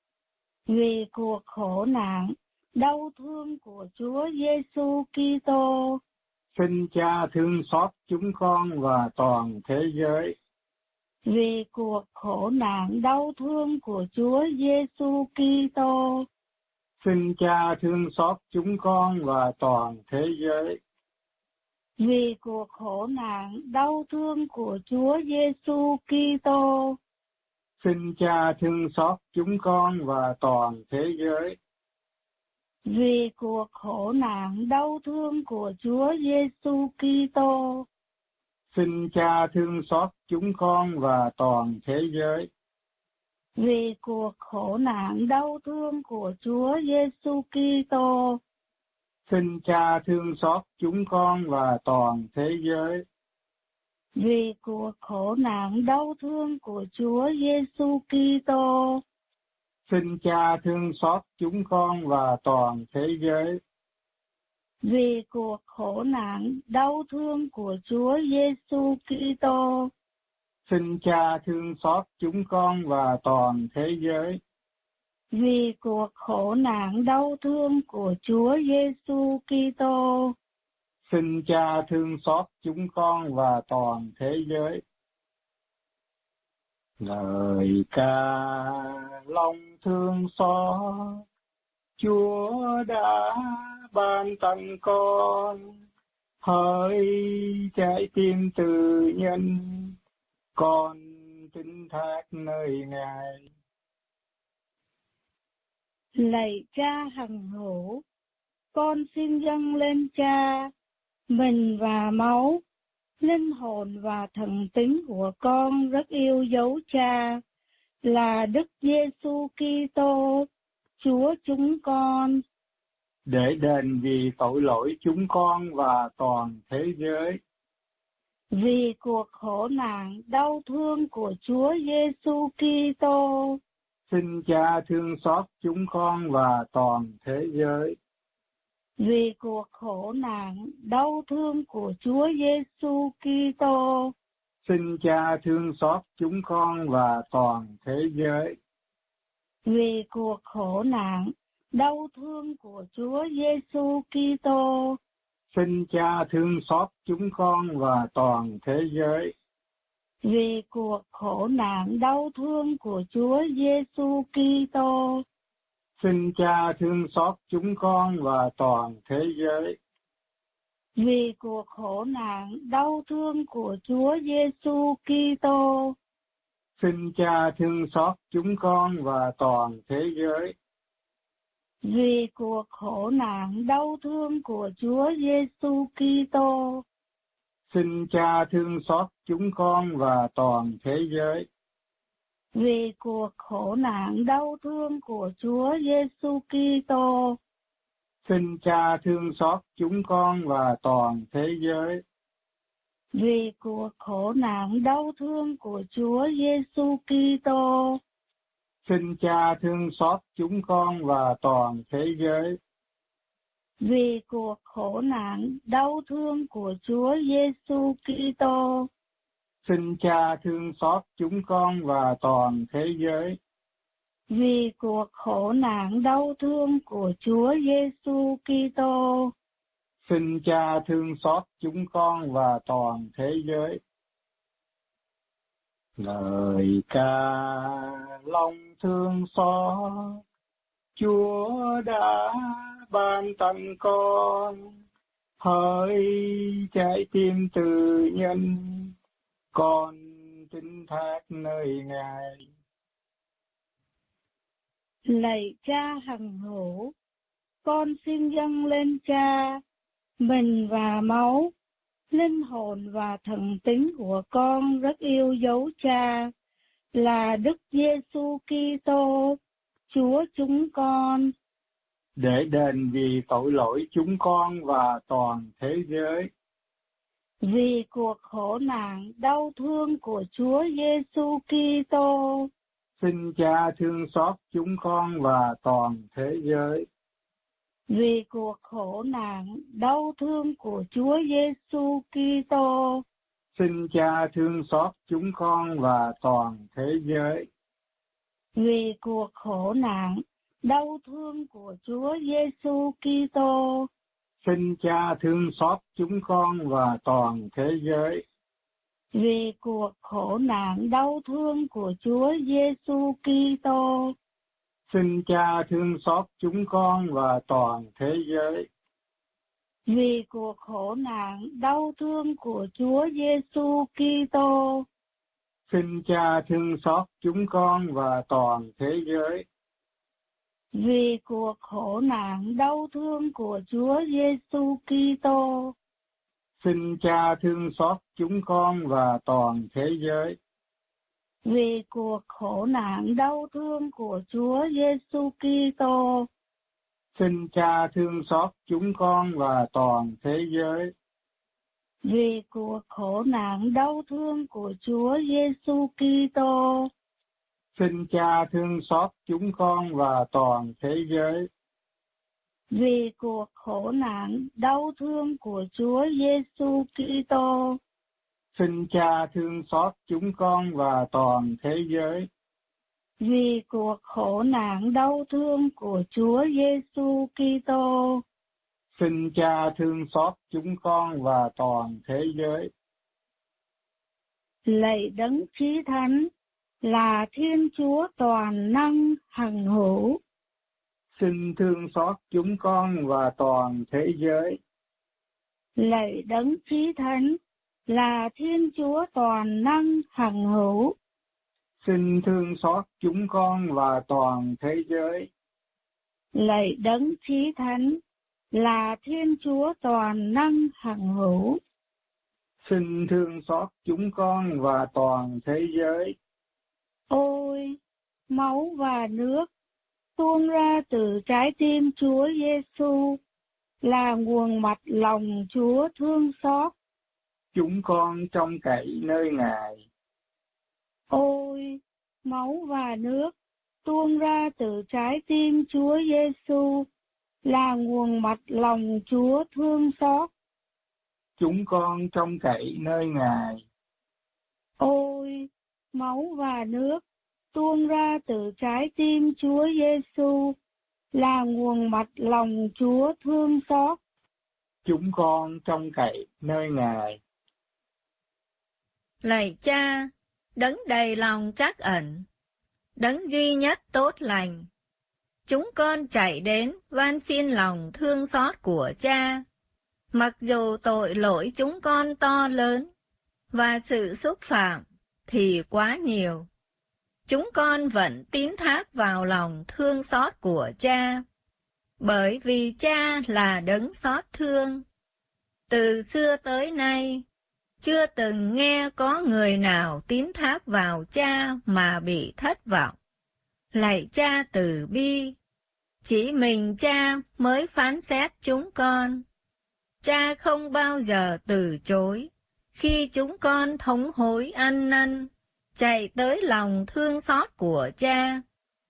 Vì cuộc khổ nạn đau thương của Chúa Giêsu Kitô. Xin Cha thương xót chúng con và toàn thế giới. Vì cuộc khổ nạn đau thương của Chúa Giêsu Kitô. Xin Cha thương xót chúng con và toàn thế giới. Vì cuộc khổ nạn đau thương của Chúa Giêsu Kitô. Xin Cha thương xót chúng con và toàn thế giới. Vì cuộc khổ nạn đau thương của Chúa Giêsu Kitô. Xin Cha thương xót chúng con và toàn thế giới. Vì cuộc khổ nạn đau thương của Chúa Giêsu Kitô. Xin Cha thương xót chúng con và toàn thế giới. Vì cuộc khổ nạn đau thương của Chúa Giêsu Kitô. Xin Cha thương xót chúng con và toàn thế giới. Vì cuộc khổ nạn đau thương của Chúa Giêsu Kitô. Xin Cha thương xót chúng con và toàn thế giới. Vì cuộc khổ nạn đau thương của Chúa Giêsu Kitô. Xin Cha thương xót chúng con và toàn thế giới. Lời ca lòng thương xót Chúa đã ban tặng con, hỡi trái tim từ nhân, con tín thác nơi Ngài. Lạy Cha hằng hữu, con xin dâng lên Cha mình và máu, linh hồn và thần tính của con rất yêu dấu Cha, là Đức Giêsu Kitô, Chúa chúng con, để đền vì tội lỗi chúng con và toàn thế giới. Vì cuộc khổ nạn đau thương của Chúa Giêsu Kitô. Xin Cha thương xót chúng con và toàn thế giới. Vì cuộc khổ nạn đau thương của Chúa Giêsu Kitô. Xin Cha thương xót chúng con và toàn thế giới. Vì cuộc khổ nạn đau thương của Chúa Giêsu Kitô. Xin Cha thương xót chúng con và toàn thế giới. Vì cuộc khổ nạn đau thương của Chúa Giêsu Kitô. Xin Cha thương xót chúng con và toàn thế giới. Vì cuộc khổ nạn đau thương của Chúa Giêsu Kitô. Xin Cha thương xót chúng con và toàn thế giới. Vì cuộc khổ nạn đau thương của Chúa Giêsu Kitô. Xin Cha thương xót chúng con và toàn thế giới. Vì cuộc khổ nạn đau thương của Chúa Giêsu Kitô. Xin Cha thương xót chúng con và toàn thế giới. Vì cuộc khổ nạn đau thương của Chúa Giêsu Kitô. Xin Cha thương xót chúng con và toàn thế giới. Vì cuộc khổ nạn đau thương của Chúa Giêsu Kitô. Xin Cha thương xót chúng con và toàn thế giới. Vì cuộc khổ nạn đau thương của Chúa Giêsu Kitô. Xin Cha thương xót chúng con và toàn thế giới. Lời ca lòng thương xót, Chúa đã ban tặng con, hỡi trái tim từ nhân, con tin thác nơi Ngài. Lạy Cha hằng hữu, con xin dâng lên Cha mình và máu, linh hồn và thần tính của con rất yêu dấu Cha, là Đức Giêsu Kitô, Chúa chúng con, để đền vì tội lỗi chúng con và toàn thế giới. Vì cuộc khổ nạn đau thương của Chúa Giêsu Kitô. Xin Cha thương xót chúng con và toàn thế giới. Vì cuộc khổ nạn đau thương của Chúa Giêsu Kitô. Xin Cha thương xót chúng con và toàn thế giới. Vì cuộc khổ nạn đau thương của Chúa Giêsu Kitô. Xin Cha thương xót chúng con và toàn thế giới. Vì cuộc khổ nạn đau thương của Chúa Giêsu Kitô. Xin Cha thương xót chúng con và toàn thế giới. Vì cuộc khổ nạn đau thương của Chúa Giêsu Kitô. Xin Cha thương xót chúng con và toàn thế giới. Vì cuộc khổ nạn đau thương của Chúa Giêsu Kitô. Xin Cha thương xót chúng con và toàn thế giới. Vì cuộc khổ nạn đau thương của Chúa Giêsu Kitô. Xin Cha thương xót chúng con và toàn thế giới. Vì cuộc khổ nạn đau thương của Chúa Giêsu Kitô. Xin Cha thương xót chúng con và toàn thế giới. Vì cuộc khổ nạn đau thương của Chúa Giêsu Kitô. Xin Cha thương xót chúng con và toàn thế giới. Vì cuộc khổ nạn đau thương của Chúa Giêsu Kitô. Xin Cha thương xót chúng con và toàn thế giới. Lạy Đấng Chí Thánh, là Thiên Chúa toàn năng hằng hữu, xin thương xót chúng con và toàn thế giới. Lạy Đấng Chí Thánh, là Thiên Chúa toàn năng hằng hữu, xin thương xót chúng con và toàn thế giới. Lạy Đấng Chí Thánh, là Thiên Chúa toàn năng hằng hữu, xin thương xót chúng con và toàn thế giới. Ôi, máu và nước tuôn ra từ trái tim Chúa Giêsu là nguồn mạch lòng Chúa thương xót. Chúng con trông cậy nơi Ngài. Ôi, máu và nước tuôn ra từ trái tim Chúa Giêsu là nguồn mạch lòng Chúa thương xót. Chúng con trông cậy nơi Ngài. Ôi, máu và nước tuôn ra từ trái tim Chúa Giêsu là nguồn mạch lòng Chúa thương xót. Chúng con trông cậy nơi Ngài. Lạy Cha, đấng đầy lòng trắc ẩn, đấng duy nhất tốt lành, chúng con chạy đến van xin lòng thương xót của Cha. Mặc dù tội lỗi chúng con to lớn và sự xúc phạm thì quá nhiều, chúng con vẫn tín thác vào lòng thương xót của Cha, bởi vì Cha là đấng xót thương. Từ xưa tới nay, chưa từng nghe có người nào tín thác vào Cha mà bị thất vọng. Lạy Cha từ bi, chỉ mình Cha mới phán xét chúng con. Cha không bao giờ từ chối khi chúng con thống hối ăn năn, chạy tới lòng thương xót của Cha.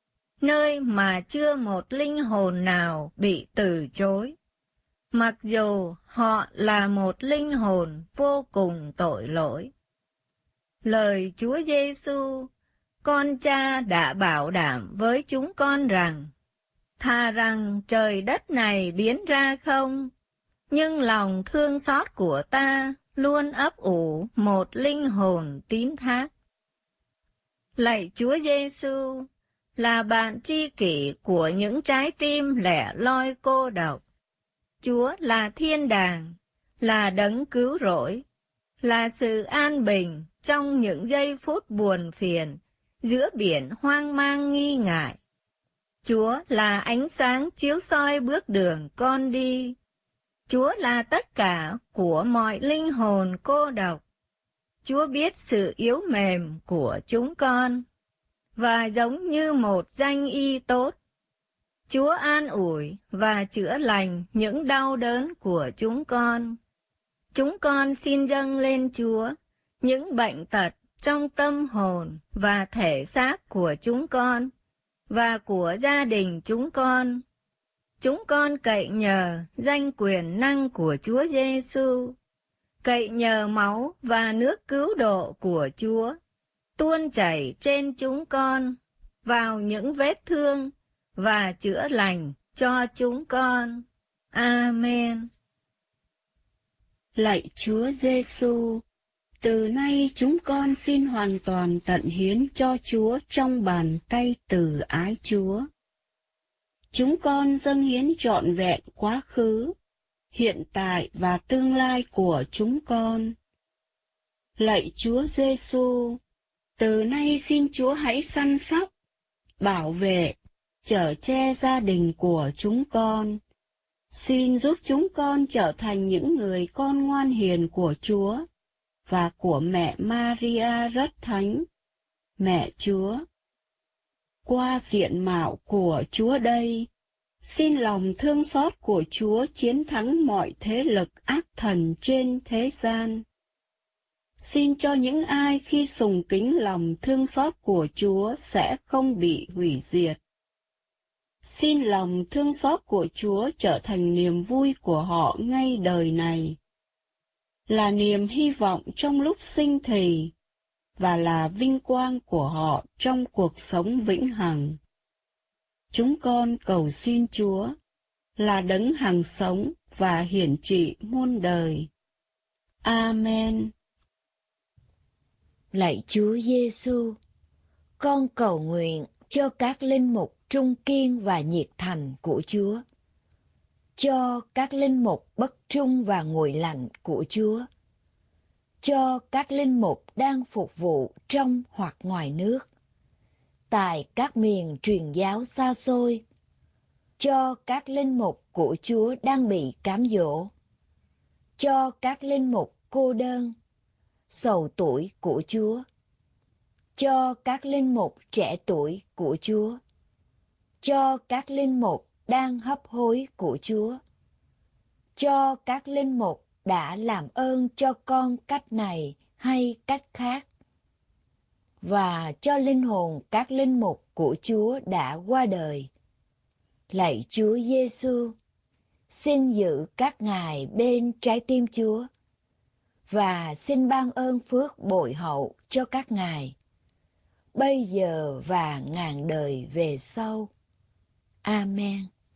nơi mà chưa một linh hồn nào bị từ chối, mặc dù họ là một linh hồn vô cùng tội lỗi. Lời Chúa Giêsu, con Cha đã bảo đảm với chúng con rằng, thà rằng trời đất này biến ra không, nhưng lòng thương xót của ta luôn ấp ủ một linh hồn tín thác. Lạy Chúa Giêsu, là bạn tri kỷ của những trái tim lẻ loi cô độc. Chúa là thiên đàng, là đấng cứu rỗi, là sự an bình trong những giây phút buồn phiền giữa biển hoang mang nghi ngại. Chúa là ánh sáng chiếu soi bước đường con đi. Chúa là tất cả của mọi linh hồn cô độc. Chúa biết sự yếu mềm của chúng con, và giống như một danh y tốt, Chúa an ủi và chữa lành những đau đớn của chúng con. Chúng con xin dâng lên Chúa những bệnh tật trong tâm hồn và thể xác của chúng con và của gia đình chúng con. Chúng con cậy nhờ danh quyền năng của Chúa Giêsu, cậy nhờ máu và nước cứu độ của Chúa tuôn chảy trên chúng con vào những vết thương và chữa lành cho chúng con. Amen. Lạy Chúa Giêsu, từ nay chúng con xin hoàn toàn tận hiến cho Chúa trong bàn tay từ ái Chúa. Chúng con dâng hiến trọn vẹn quá khứ, hiện tại và tương lai của chúng con. Lạy Chúa Giêsu, từ nay xin Chúa hãy săn sóc, bảo vệ, chở che gia đình của chúng con. Xin giúp chúng con trở thành những người con ngoan hiền của Chúa và của mẹ Maria rất thánh, mẹ Chúa. Qua diện mạo của Chúa đây, xin lòng thương xót của Chúa chiến thắng mọi thế lực ác thần trên thế gian. Xin cho những ai khi sùng kính lòng thương xót của Chúa sẽ không bị hủy diệt. Xin lòng thương xót của Chúa trở thành niềm vui của họ ngay đời này, là niềm hy vọng trong lúc sinh thì, và là vinh quang của họ trong cuộc sống vĩnh hằng. Chúng con cầu xin Chúa, là đấng hằng sống và hiển trị muôn đời. Amen. Lạy Chúa Giêsu, con cầu nguyện cho các linh mục trung kiên và nhiệt thành của Chúa, cho các linh mục bất trung và nguội lạnh của Chúa, cho các linh mục đang phục vụ trong hoặc ngoài nước, tại các miền truyền giáo xa xôi, cho các linh mục của Chúa đang bị cám dỗ, cho các linh mục cô đơn, sầu tuổi của Chúa, cho các linh mục trẻ tuổi của Chúa, cho các linh mục đang hấp hối của Chúa, cho các linh mục đã làm ơn cho con cách này hay cách khác, và cho linh hồn các linh mục của Chúa đã qua đời. Lạy Chúa Giêsu, xin giữ các ngài bên trái tim Chúa, và xin ban ơn phước bội hậu cho các ngài, bây giờ và ngàn đời về sau. Amen.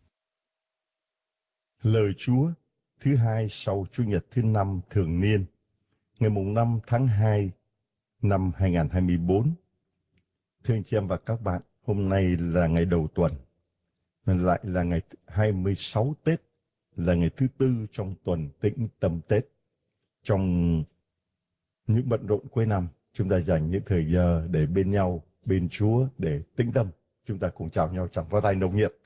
Lời Chúa thứ hai sau Chủ nhật thứ năm thường niên, ngày mùng năm tháng hai năm hai nghìn không trăm hai mươi tư. Thưa anh chị em và các bạn, hôm nay là ngày đầu tuần, lại là ngày hai mươi sáu Tết, là ngày thứ tư trong tuần tĩnh tâm Tết. Trong những bận rộn cuối năm, chúng ta dành những thời giờ để bên nhau, bên Chúa để tĩnh tâm. Chúng ta cùng chào nhau chẳng pháo tay nồng nhiệt.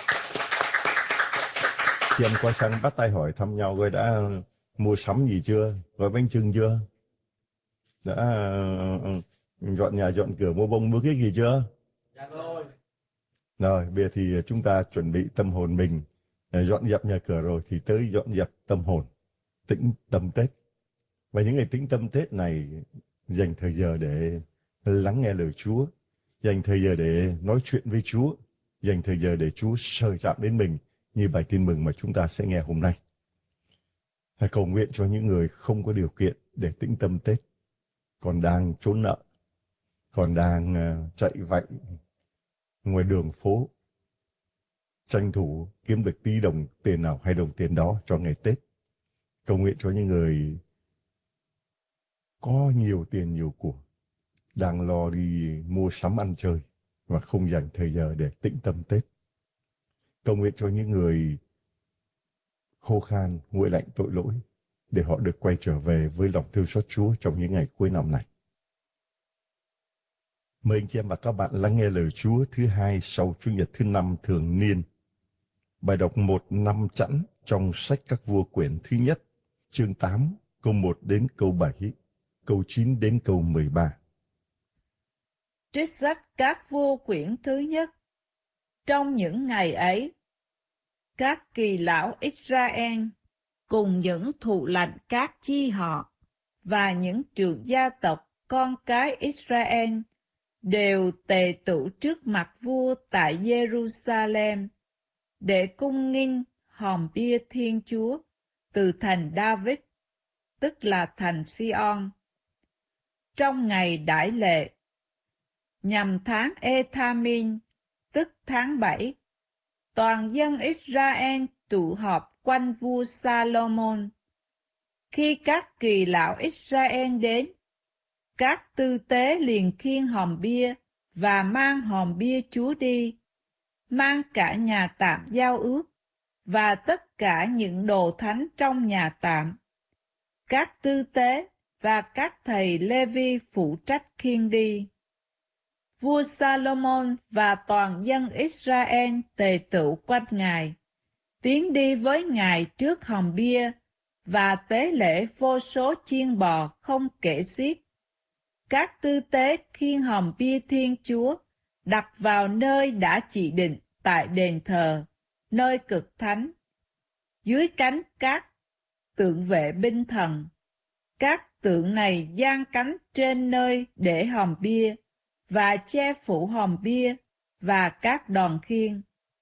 Chị em qua sang bắt tay hỏi thăm nhau coi đã mua sắm gì chưa, gói bánh chưng chưa, đã uh, dọn nhà dọn cửa mua bông mua cái gì chưa? Dạ rồi. Rồi bây giờ thì chúng ta chuẩn bị tâm hồn mình, dọn dẹp nhà cửa rồi thì tới dọn dẹp tâm hồn, tĩnh tâm Tết. Và những ngày tĩnh tâm Tết này dành thời giờ để lắng nghe lời Chúa, dành thời giờ để nói chuyện với Chúa, dành thời giờ để Chúa sờ chạm đến mình như bài tin mừng mà chúng ta sẽ nghe hôm nay. Hãy cầu nguyện cho những người không có điều kiện để tĩnh tâm Tết, còn đang trốn nợ, còn đang uh, chạy vạy ngoài đường phố, tranh thủ kiếm được tí đồng tiền nào hay đồng tiền đó cho ngày Tết. Cầu nguyện cho những người có nhiều tiền nhiều của, đang lo đi mua sắm ăn chơi và không dành thời giờ để tĩnh tâm Tết. Cầu nguyện cho những người khô khan, nguội lạnh tội lỗi, để họ được quay trở về với lòng thương xót Chúa trong những ngày cuối năm này. Mời anh chị em và các bạn lắng nghe lời Chúa thứ hai sau Chủ nhật thứ năm thường niên. Bài đọc một năm chẵn trong sách Các Vua quyển thứ nhất, chương tám, câu một đến câu bảy, câu chín đến câu mười ba. Trích sách Các Vua quyển thứ nhất. Trong những ngày ấy, các kỳ lão Israel cùng những thụ lãnh các chi họ và những trưởng gia tộc con cái Israel đều tề tụ trước mặt vua tại Jerusalem để cung nghinh hòm bia Thiên Chúa từ thành David, tức là thành Sion. Trong ngày đãi lễ, nhằm tháng Ethamin, tức tháng bảy, toàn dân Israel tụ họp quanh vua Salomon. Khi các kỳ lão Israel đến, các tư tế liền khiêng hòm bia và mang hòm bia Chúa đi, mang cả nhà tạm giao ước và tất cả những đồ thánh trong nhà tạm. Các tư tế và các thầy Lê-vi phụ trách khiêng đi. Vua Salomon và toàn dân Israel tề tựu quanh Ngài, tiến đi với Ngài trước hòm bia và tế lễ vô số chiên bò không kể xiết. Các tư tế khiêng hòm bia Thiên Chúa đặt vào nơi đã chỉ định tại đền thờ, nơi cực thánh, dưới cánh các tượng vệ binh thần. Các tượng này giang cánh trên nơi để hòm bia và che phủ hòm bia và các đòn khiêng.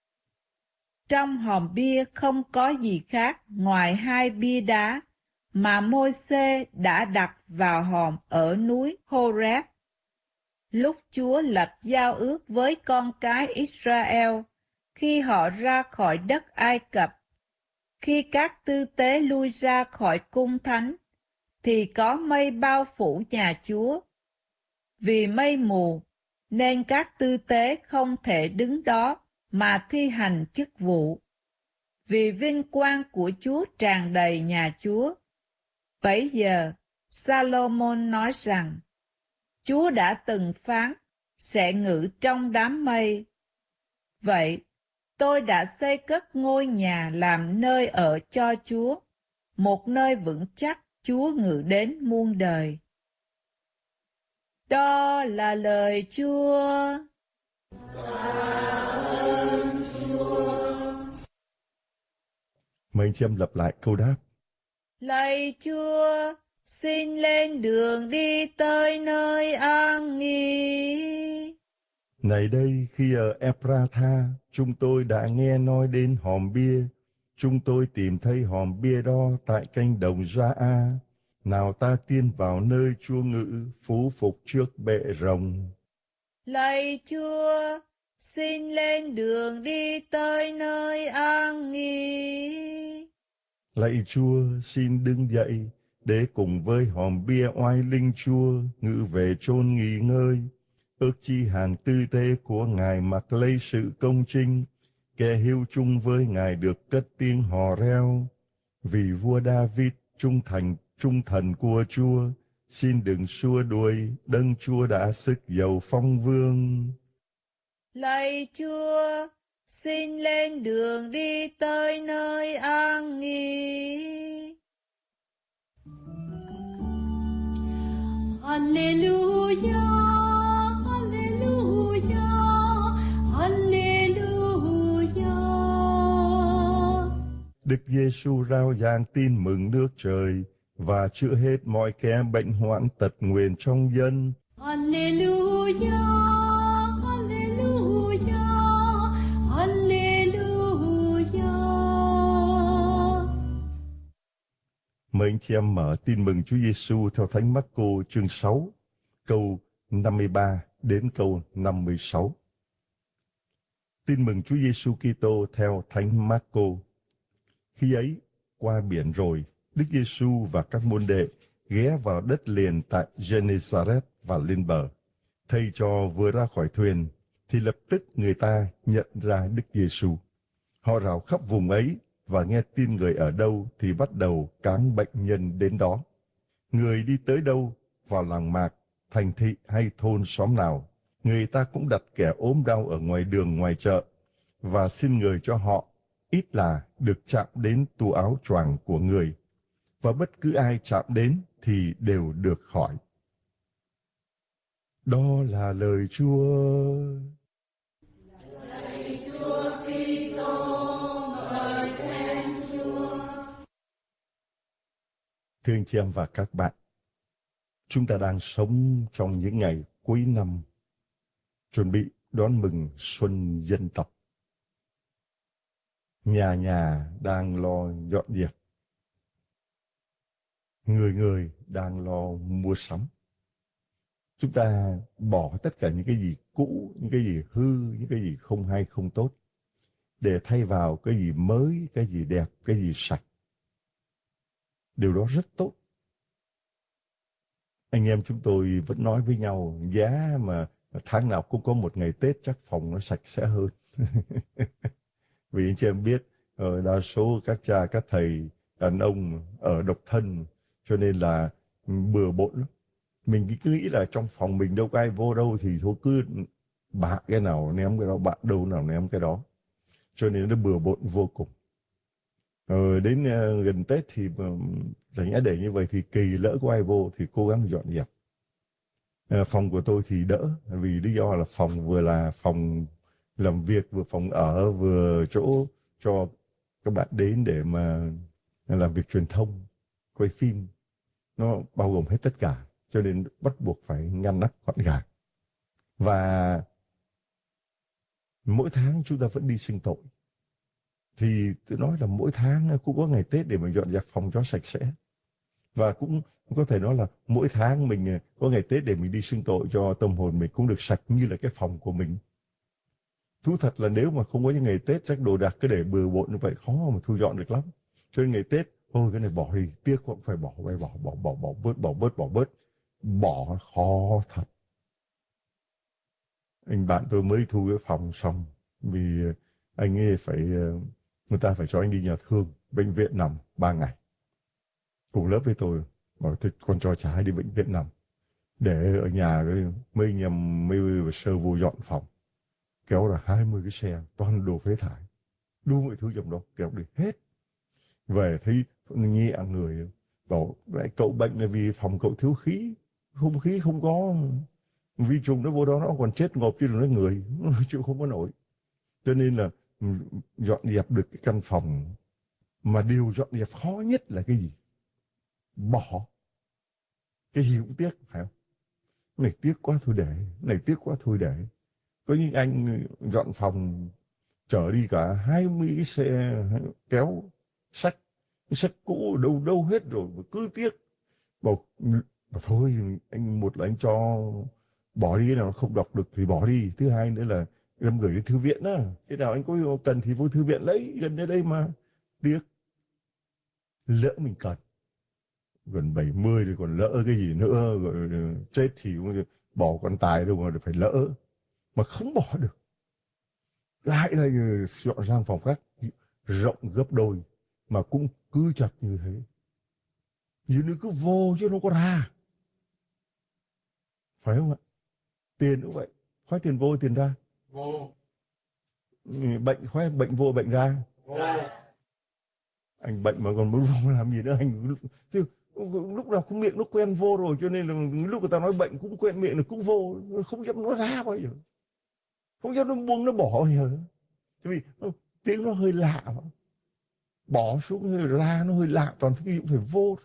Trong hòm bia không có gì khác ngoài hai bia đá mà Môi-se đã đặt vào hòm ở núi Horeb. Lúc Chúa lập giao ước với con cái Israel khi họ ra khỏi đất Ai Cập, khi các tư tế lui ra khỏi cung thánh, thì có mây bao phủ nhà Chúa. Vì mây mù, nên các tư tế không thể đứng đó mà thi hành chức vụ. Vì vinh quang của Chúa tràn đầy nhà Chúa. Bấy giờ, Salomon nói rằng, Chúa đã từng phán, sẽ ngự trong đám mây. Vậy, tôi đã xây cất ngôi nhà làm nơi ở cho Chúa, một nơi vững chắc Chúa ngự đến muôn đời. Đó là lời Chúa. Mời anh chị em lặp lại câu đáp. Lạy Chúa, xin lên đường đi tới nơi an nghỉ. Này đây, khi ở Epratha, chúng tôi đã nghe nói đến hòm bia. Chúng tôi tìm thấy hòm bia đó tại cánh đồng Gia-a. Nào ta tiên vào nơi Chúa ngự, phú phục trước bệ rồng. Lạy Chúa, xin lên đường đi tới nơi an nghỉ. Lạy Chúa, xin đứng dậy để cùng với hòm bia oai linh Chúa ngự về chốn nghỉ ngơi. Ước chi hàng tư tế của Ngài mặc lấy sự công chính, kẻ hiếu chung với Ngài được cất tiếng hò reo. Vì vua David trung thành trung thần của Chúa, xin đừng xua đuổi đấng Chúa đã sức giàu phong vương. Lạy Chúa, xin lên đường đi tới nơi an nghỉ. Alleluia, Alleluia, Alleluia. Đức Giêsu rao giảng tin mừng nước trời và chữa hết mọi kẻ bệnh hoạn tật nguyền trong dân. Alleluia, Alleluia, anh chị em mở Tin mừng Chúa Giêsu theo Thánh Marco chương sáu, câu năm mươi ba đến câu năm mươi sáu. Tin mừng Chúa Giêsu Kitô theo Thánh Marco. Khi ấy, qua biển rồi, Đức Giêsu và các môn đệ ghé vào đất liền tại Genesaret và lên bờ. Thầy trò vừa ra khỏi thuyền, thì lập tức người ta nhận ra Đức Giêsu. Họ rảo khắp vùng ấy và nghe tin người ở đâu thì bắt đầu cáng bệnh nhân đến đó. Người đi tới đâu, vào làng mạc, thành thị hay thôn xóm nào, người ta cũng đặt kẻ ốm đau ở ngoài đường ngoài chợ và xin người cho họ ít là được chạm đến tu áo choàng của người. Và bất cứ ai chạm đến thì đều được khỏi. Đó là lời Chúa. Lạy Chúa Kitô, ngợi khen Chúa. Thưa anh chị em và các bạn, chúng ta đang sống trong những ngày cuối năm, chuẩn bị đón mừng xuân dân tộc. Nhà nhà đang lo dọn dẹp, người người đang lo mua sắm. Chúng ta bỏ tất cả những cái gì cũ, những cái gì hư, những cái gì không hay, không tốt, để thay vào cái gì mới, cái gì đẹp, cái gì sạch. Điều đó rất tốt. Anh em chúng tôi vẫn nói với nhau, giá mà tháng nào cũng có một ngày Tết chắc phòng nó sạch sẽ hơn. Vì anh chị em biết, đa số các cha, các thầy, đàn ông ở độc thân, cho nên là bừa bộn lắm. Mình cứ nghĩ là trong phòng mình đâu có ai vô đâu, thì thôi cứ bạn cái nào ném cái đó, bạn đâu nào ném cái đó. Cho nên nó bừa bộn vô cùng. Ờ, đến uh, gần Tết thì chẳng nhẽ để như vậy thì kỳ lỡ có ai vô thì cố gắng dọn dẹp. Uh, phòng của tôi thì đỡ, vì lý do là phòng vừa là phòng làm việc, vừa phòng ở, vừa chỗ cho các bạn đến để mà làm việc truyền thông, quay phim. Nó bao gồm hết tất cả, cho nên bắt buộc phải ngăn nắp gọn gàng. Và mỗi tháng chúng ta vẫn đi xưng tội. Thì tôi nói là mỗi tháng cũng có ngày Tết để mà dọn dẹp phòng cho sạch sẽ. Và cũng có thể nói là mỗi tháng mình có ngày Tết để mình đi xưng tội cho tâm hồn mình cũng được sạch như là cái phòng của mình. Thú thật là nếu mà không có những ngày Tết chắc đồ đạc cứ để bừa bộn như vậy khó mà thu dọn được lắm. Cho nên ngày Tết, thôi cái này bỏ đi, tiếc cũng phải bỏ, phải bỏ, bỏ, bỏ, bỏ bớt, bỏ bớt, bỏ bớt. Bỏ khó thật. Anh bạn tôi mới thu cái phòng xong, vì anh ấy phải, người ta phải cho anh đi nhà thương, bệnh viện nằm ba ngày. Cùng lớp với tôi, bảo thôi con cho trả đi bệnh viện nằm. Để ở nhà mấy anh em mới sơ vô dọn phòng. Kéo là hai mươi cái xe, toàn đồ phế thải. Đủ mọi thứ trong đó, kéo đi hết. Về thấy nhẹ người, bảo lại cậu bệnh là vì phòng cậu thiếu khí. Không khí không có, vi trùng nó vô đó nó còn chết ngộp chứ đừng nói người, nó chịu không có nổi. Cho nên là dọn dẹp được cái căn phòng, mà điều dọn dẹp khó nhất là cái gì? Bỏ. Cái gì cũng tiếc, phải không? Này tiếc quá thôi để, này tiếc quá thôi để. Có những anh dọn phòng chở đi cả hai mươi cái xe kéo sách, sách cũ đâu đâu hết rồi, cứ tiếc. Bảo, bảo thôi anh, một là anh cho bỏ đi, cái nào không đọc được thì bỏ đi. Thứ hai nữa là em gửi đến thư viện đó. Cái nào anh có cần thì vô thư viện lấy, gần đây đây mà. Tiếc. Lỡ mình cần. Gần bảy mươi thì còn lỡ cái gì nữa, rồi chết thì bỏ con tài đâu mà phải lỡ. Mà không bỏ được. Lại là dọn sang phòng khác rộng gấp đôi, mà cũng cứ chặt như thế. Như nó cứ vô chứ nó có ra. Phải không ạ? Tiền cũng vậy. Khoái tiền vô tiền ra. Vô. Bệnh khoái bệnh vô bệnh ra. Vô. Anh bệnh mà còn muốn vô làm gì nữa anh. Chứ lúc nào cũng miệng nó quen vô rồi, cho nên là lúc người ta nói bệnh cũng quen miệng là cũng vô. Không dám nói ra bao giờ. Không dám nó buông nó bỏ bao giờ. Vì tiếng nó hơi lạ mà. Bỏ xuống hơi ra nó hơi lạ, toàn cái gì cũng phải vô.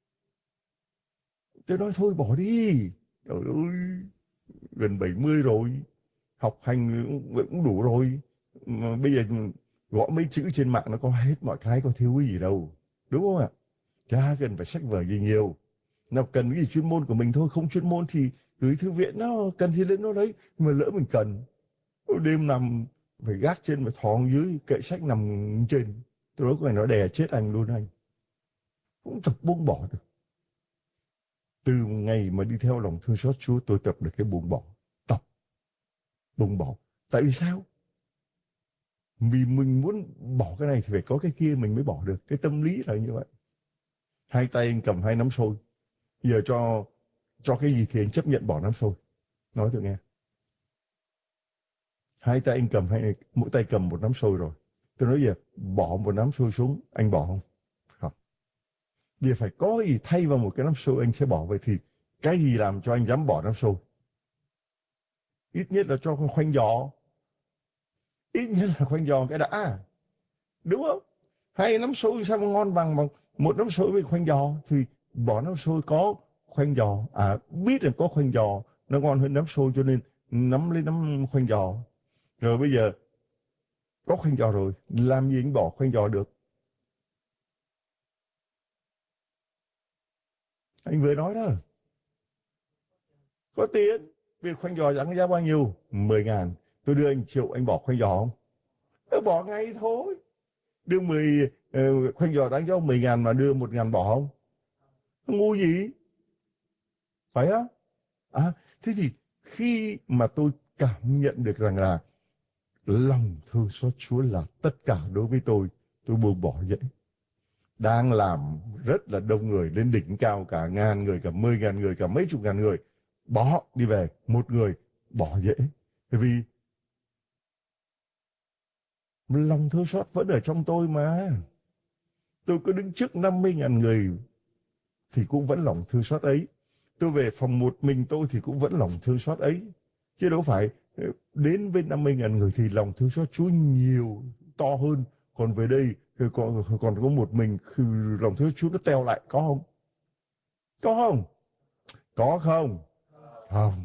Tôi nói thôi bỏ đi. Trời ơi, gần bảy mươi rồi, học hành cũng, cũng đủ rồi. Mà bây giờ gõ mấy chữ trên mạng nó có hết mọi cái, có thiếu cái gì đâu. Đúng không ạ? Chả cần phải sách vở gì nhiều. Nào cần cái gì chuyên môn của mình thôi, không chuyên môn thì gửi thư viện, nó cần gì lên nó đấy. Mà lỡ mình cần, đêm nằm phải gác trên và thòng dưới, kệ sách nằm trên. Tôi nói có ngày nó đè chết anh luôn anh. Cũng tập buông bỏ được. Từ ngày mà đi theo lòng thương xót Chúa, tôi tập được cái buông bỏ. Tập buông bỏ. Tại vì sao? Vì mình muốn bỏ cái này thì phải có cái kia mình mới bỏ được. Cái tâm lý là như vậy. Hai tay anh cầm hai nắm xôi. Giờ cho cho cái gì thì anh chấp nhận bỏ nắm xôi. Nói tôi nghe. Hai tay anh cầm, hai, mỗi tay cầm một nắm xôi rồi. Tôi nói giờ bỏ một nắm xôi xuống, anh bỏ không? Không. Giờ phải có gì thay vào một cái nắm xôi anh sẽ bỏ. Vậy thì cái gì làm cho anh dám bỏ nắm xôi? Ít nhất là cho con khoanh giò. Ít nhất là khoanh giò cái đã. Đúng không? Hai nắm xôi sao mà ngon bằng bằng một nắm xôi với khoanh giò. Thì bỏ nắm xôi có khoanh giò. À biết là có khoanh giò nó ngon hơn nắm xôi, cho nên nắm lấy nắm khoanh giò. Rồi bây giờ có khoanh giò rồi, làm gì anh bỏ khoanh giò được? Anh vừa nói đó. Có tiền. Việc khoanh giò chẳng giá bao nhiêu? mười ngàn. Tôi đưa anh triệu, anh bỏ khoanh giò không? Tôi bỏ ngay thôi. Đưa mười uh, khoanh giò đáng giá mười ngàn mà đưa một ngàn bỏ không? Ngu gì? Phải không? À, thế thì khi mà tôi cảm nhận được rằng là lòng thương xót Chúa là tất cả đối với tôi, tôi buông bỏ dễ. Đang làm rất là đông người, lên đỉnh cao cả ngàn người, cả mười ngàn người, cả mấy chục ngàn người. Bỏ đi về, một người bỏ dễ. Bởi vì lòng thương xót vẫn ở trong tôi mà. Tôi có đứng trước năm mươi ngàn người thì cũng vẫn lòng thương xót ấy. Tôi về phòng một mình tôi thì cũng vẫn lòng thương xót ấy. Chứ đâu phải đến với năm mươi ngàn người thì lòng thương xót Chúa nhiều, to hơn. Còn về đây còn, còn có một mình, lòng thương xót Chúa nó teo lại, có không? Có không? Có không? Không.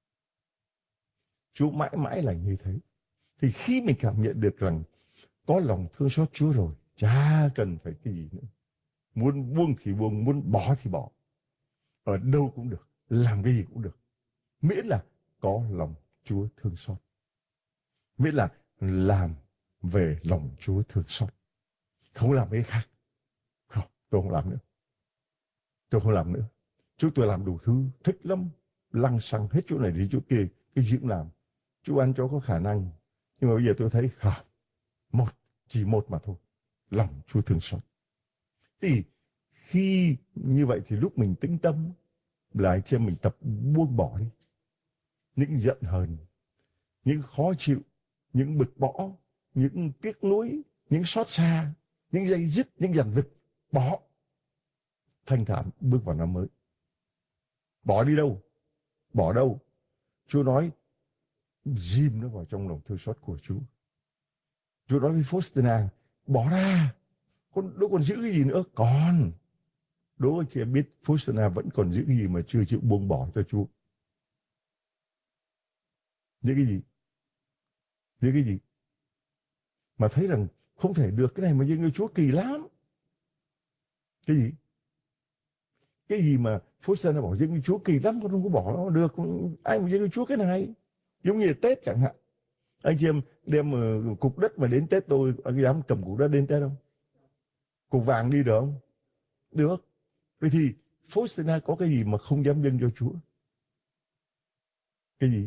Chúa mãi mãi là như thế. Thì khi mình cảm nhận được rằng có lòng thương xót Chúa rồi, chả cần phải cái gì nữa. Muốn buông thì buông, muốn bỏ thì bỏ. Ở đâu cũng được, làm cái gì cũng được. Miễn là có lòng Chúa thương xót. Miễn là làm về lòng Chúa thương xót. Không làm cái khác. Không, tôi không làm nữa. Tôi không làm nữa. Chú tôi làm đủ thứ, thích lắm. Lăng xăng hết chỗ này đến chỗ kia. Cái gì cũng làm. Chú ăn cho có khả năng. Nhưng mà bây giờ tôi thấy, hả, một, chỉ một mà thôi. Lòng Chúa thương xót. Thì khi như vậy thì lúc mình tĩnh tâm là anh chị em mình tập buông bỏ đi. Những giận hờn, những khó chịu, những bực bõ, những tiếc nuối, những xót xa, những dây dứt, những dằn vặt, bỏ. Thanh thản bước vào năm mới. Bỏ đi đâu? Bỏ đâu? Chúa nói ghim nó vào trong lòng thương xót của Chúa. Chúa nói với Faustina, bỏ ra. Con đâu còn giữ cái gì nữa? Còn. Đố anh chị em biết Faustina vẫn còn giữ cái gì mà chưa chịu buông bỏ cho Chúa. Giữ cái gì? Giữ cái gì? Mà thấy rằng không thể được, cái này mà dâng cho Chúa kỳ lắm. Cái gì? Cái gì mà Faustina bỏ dâng cho Chúa kỳ lắm, con không có bỏ nó được. Ai mà dâng cho Chúa cái này? Giống như là Tết chẳng hạn. Anh chị em đem uh, cục đất mà đến Tết tôi, anh dám cầm cục đất đến Tết không? Cục vàng đi được không? Được. Vậy thì Faustina có cái gì mà không dám dâng cho Chúa? Cái gì?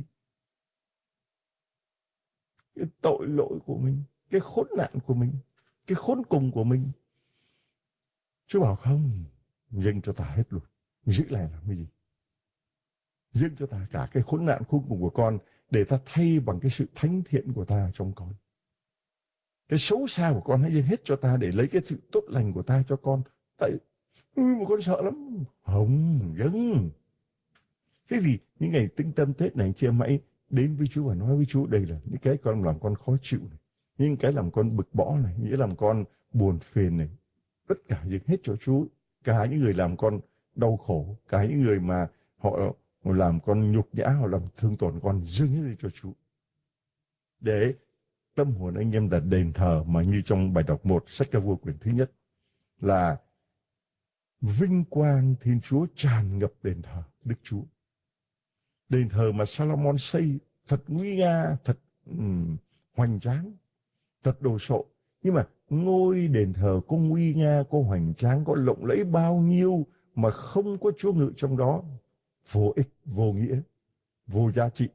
Cái tội lỗi của mình, cái khốn nạn của mình, cái khốn cùng của mình. Chúa bảo không, dâng cho ta hết luôn. Giữ lại làm cái gì? Dâng cho ta cả cái khốn nạn khốn cùng của con, để ta thay bằng cái sự thánh thiện của ta trong con. Cái xấu xa của con hãy dâng hết cho ta, để lấy cái sự tốt lành của ta cho con. Tại ừ, mà con sợ lắm. Không, dâng. Thế vì những ngày tĩnh tâm Tết này, chị em hãy đến với Chúa và nói với Chúa, đây là những cái con làm con khó chịu này, những cái làm con bực bõ này, những cái làm con buồn phiền này, tất cả dâng hết cho Chúa. Cả những người làm con đau khổ, cả những người mà họ làm con nhục nhã, họ làm thương tổn con, dâng hết cho Chúa. Để tâm hồn anh em đặt đền thờ, mà như trong bài đọc một sách Ca Vua quyển thứ nhất là Vinh quang Thiên Chúa tràn ngập đền thờ Đức Chúa. Đền thờ mà Salomon xây thật nguy nga, thật um, hoành tráng, thật đồ sộ. Nhưng mà ngôi đền thờ có nguy nga, có hoành tráng, có lộng lẫy bao nhiêu mà không có Chúa ngự trong đó, vô ích, vô nghĩa, vô giá trị.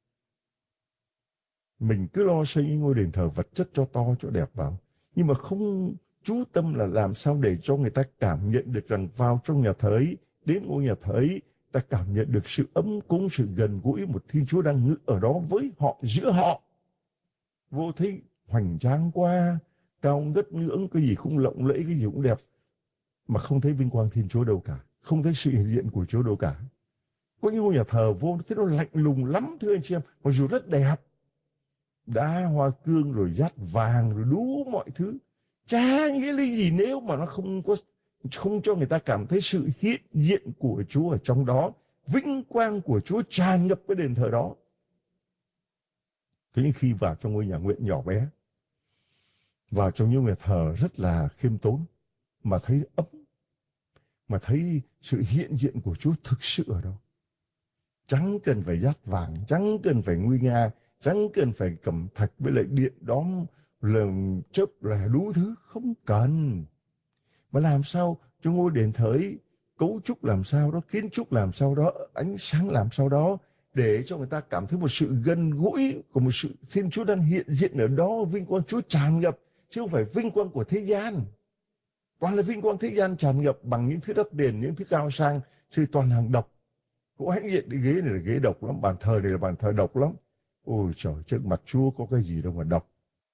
Mình cứ lo xây ngôi đền thờ vật chất cho to, cho đẹp vào, nhưng mà không chú tâm là làm sao để cho người ta cảm nhận được rằng vào trong nhà thờ ấy, đến ngôi nhà thờ ấy, ta cảm nhận được sự ấm cúng, sự gần gũi một Thiên Chúa đang ngự ở đó với họ, giữa họ. Vô thấy hoành tráng quá, cao ngất ngưỡng, cái gì cũng lộng lẫy, cái gì cũng đẹp, mà không thấy vinh quang Thiên Chúa đâu cả, không thấy sự hiện diện của Chúa đâu cả. Có những ngôi nhà thờ vô thấy nó lạnh lùng lắm, thưa anh chị em, mặc dù rất đẹp, đá hoa cương rồi dát vàng rồi đủ mọi thứ, chả nghĩa lý gì nếu mà nó không có không cho người ta cảm thấy sự hiện diện của Chúa ở trong đó, vinh quang của Chúa tràn ngập cái đền thờ đó. Thế nhưng khi vào trong ngôi nhà nguyện nhỏ bé, vào trong những nhà thờ rất là khiêm tốn, mà thấy ấm, mà thấy sự hiện diện của Chúa thực sự ở đâu. Chẳng cần phải dát vàng, chẳng cần phải nguy nga, chẳng cần phải cẩm thạch với lại điện đóm lờm chớp là đủ thứ, không cần. Mà làm sao cho ngôi đền thờ ấy, cấu trúc làm sao đó, kiến trúc làm sao đó, ánh sáng làm sao đó, để cho người ta cảm thấy một sự gần gũi của một sự Thiên Chúa đang hiện diện ở đó, vinh quang Chúa tràn ngập, chứ không phải vinh quang của thế gian. Toàn là vinh quang thế gian tràn ngập bằng những thứ đắt tiền, những thứ cao sang, chứ toàn hàng độc. Có hãnh diện, cái ghế này là ghế độc lắm, bàn thờ này là bàn thờ độc lắm. Ôi trời, trước mặt Chúa có cái gì đâu mà độc.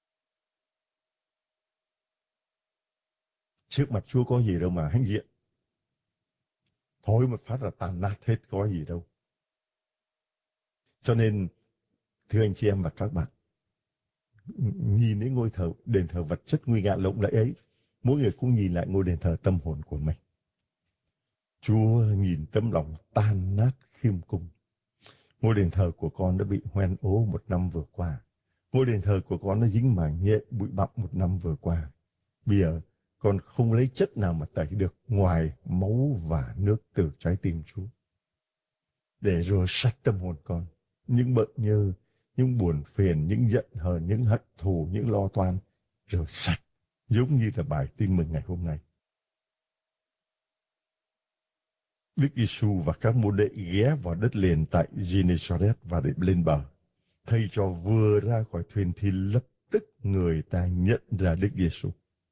Trước mặt Chúa có gì đâu mà hãnh diện. Thôi một phát là tàn nát hết, có gì đâu. Cho nên, thưa anh chị em và các bạn, nhìn đến ngôi thờ, đền thờ vật chất nguy nga lộng lẫy ấy, mỗi người cũng nhìn lại ngôi đền thờ tâm hồn của mình. Chúa nhìn tấm lòng tan nát khiêm cung. Ngôi đền thờ của con đã bị hoen ố một năm vừa qua. Ngôi đền thờ của con nó dính màng nhện bụi bặm một năm vừa qua. Bây giờ con không lấy chất nào mà tẩy được ngoài máu và nước từ trái tim Chúa, để rửa sạch tâm hồn con. Những bận nhơ, những buồn phiền, những giận hờn, những hận thù, những lo toan, rửa sạch, giống như là bài tin mừng ngày hôm nay. Đức Giêsu và các môn đệ ghé vào đất liền tại Genesaret và để lên bờ. Thầy trò vừa ra khỏi thuyền thì lập tức người ta nhận ra Đức Giêsu.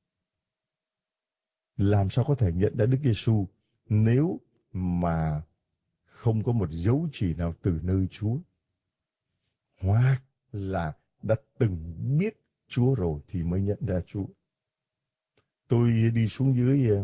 Làm sao có thể nhận ra Đức Giêsu nếu mà không có một dấu chỉ nào từ nơi Chúa, hoặc là đã từng biết Chúa rồi thì mới nhận ra Chúa. Tôi đi xuống dưới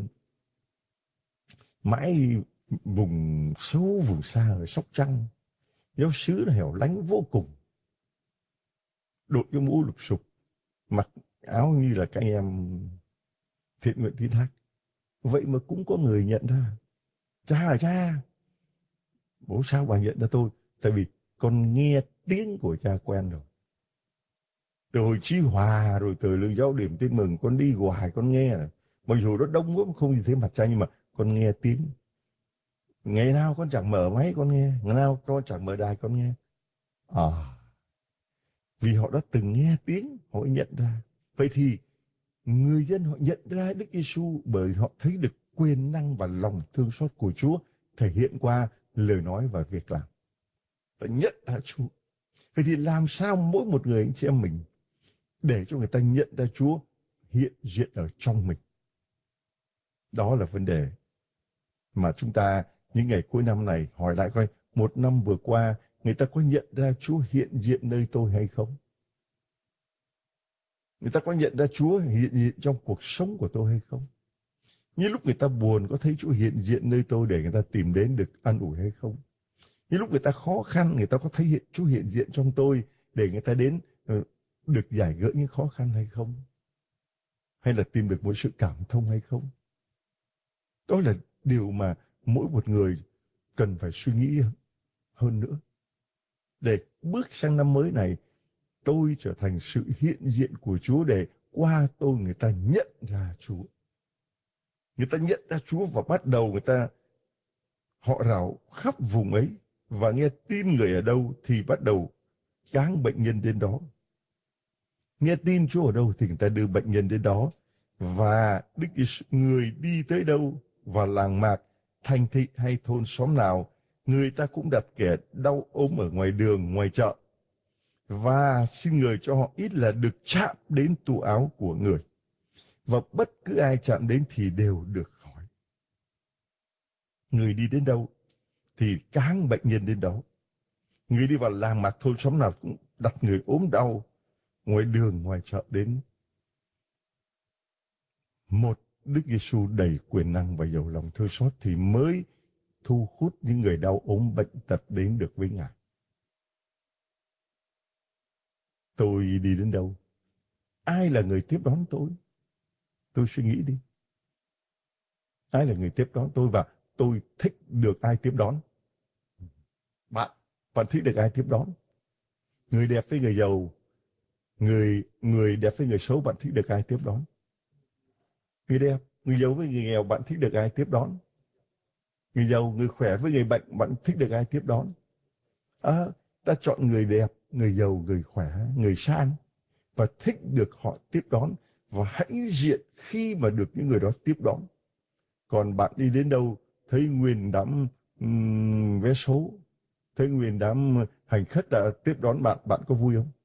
mãi vùng sâu, vùng xa ở Sóc Trăng, giáo xứ nó hẻo lánh vô cùng, đội cái mũ lụp sụp, mặc áo như là các anh em thiện nguyện tín thác. Vậy mà cũng có người nhận ra. Cha à cha, bố sao bà nhận ra tôi? Tại vì con nghe tiếng của cha quen rồi. Từ hồi Chí Hòa rồi từ Lương Giáo Điểm Tin Mừng, con đi hoài con nghe. Mặc dù nó đông quá không nhìn thấy mặt cha, nhưng mà con nghe tiếng. Ngày nào con chẳng mở máy con nghe, ngày nào con chẳng mở đài con nghe. À, vì họ đã từng nghe tiếng, họ nhận ra. Vậy thì người dân họ nhận ra Đức Giêsu bởi họ thấy được quyền năng và lòng thương xót của Chúa thể hiện qua lời nói và việc làm. Và nhận ra Chúa. Vậy thì làm sao mỗi một người anh chị em mình để cho người ta nhận ra Chúa hiện diện ở trong mình? Đó là vấn đề mà chúng ta những ngày cuối năm này hỏi lại coi, một năm vừa qua người ta có nhận ra Chúa hiện diện nơi tôi hay không? Người ta có nhận ra Chúa hiện diện trong cuộc sống của tôi hay không? Như lúc người ta buồn có thấy Chúa hiện diện nơi tôi để người ta tìm đến được an ủi hay không? Như lúc người ta khó khăn, người ta có thấy hiện, Chúa hiện diện trong tôi để người ta đến uh, được giải gỡ những khó khăn hay không? Hay là tìm được một sự cảm thông hay không? Đó là điều mà mỗi một người cần phải suy nghĩ hơn nữa. Để bước sang năm mới này, tôi trở thành sự hiện diện của Chúa để qua tôi người ta nhận ra Chúa. Người ta nhận ra Chúa và bắt đầu người ta họ rào khắp vùng ấy, và nghe tin người ở đâu thì bắt đầu cáng bệnh nhân đến đó. Nghe tin Chúa ở đâu thì người ta đưa bệnh nhân đến đó. Và Đức Giêsu, người đi tới đâu, và làng mạc, thành thị hay thôn xóm nào, người ta cũng đặt kẻ đau ốm ở ngoài đường, ngoài chợ, và xin người cho họ ít là được chạm đến tù áo của người. Và bất cứ ai chạm đến thì đều được khỏi. Người đi đến đâu thì cáng bệnh nhân đến đó. Người đi vào làng mạc thôn xóm nào cũng đặt người ốm đau ngoài đường, ngoài chợ đến. Một Đức Giêsu đầy quyền năng và giàu lòng thương xót thì mới thu hút những người đau ốm bệnh tật đến được với Ngài. Tôi đi đến đâu, ai là người tiếp đón tôi? Tôi suy nghĩ đi. Ai là người tiếp đón tôi, và tôi thích được ai tiếp đón? Bạn, bạn thích được ai tiếp đón? Người đẹp với người giàu, người người đẹp với người xấu, bạn thích được ai tiếp đón? Người đẹp, người giàu với người nghèo, bạn thích được ai tiếp đón? Người giàu, người khỏe với người bệnh, bạn thích được ai tiếp đón? À, ta chọn người đẹp, người giàu, người khỏe, người sang, và thích được họ tiếp đón, và hãnh diện khi mà được những người đó tiếp đón. Còn bạn đi đến đâu, thấy nguyên đám um, vé số, thấy nguyên đám hành khách đã tiếp đón bạn, bạn có vui không?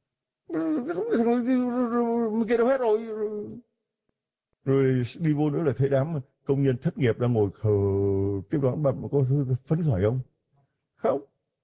Kia đâu hết rồi. Rồi đi vô nữa là thấy đám công nhân thất nghiệp đang ngồi khờ tiếp đón bạn, có phấn khởi không? Không.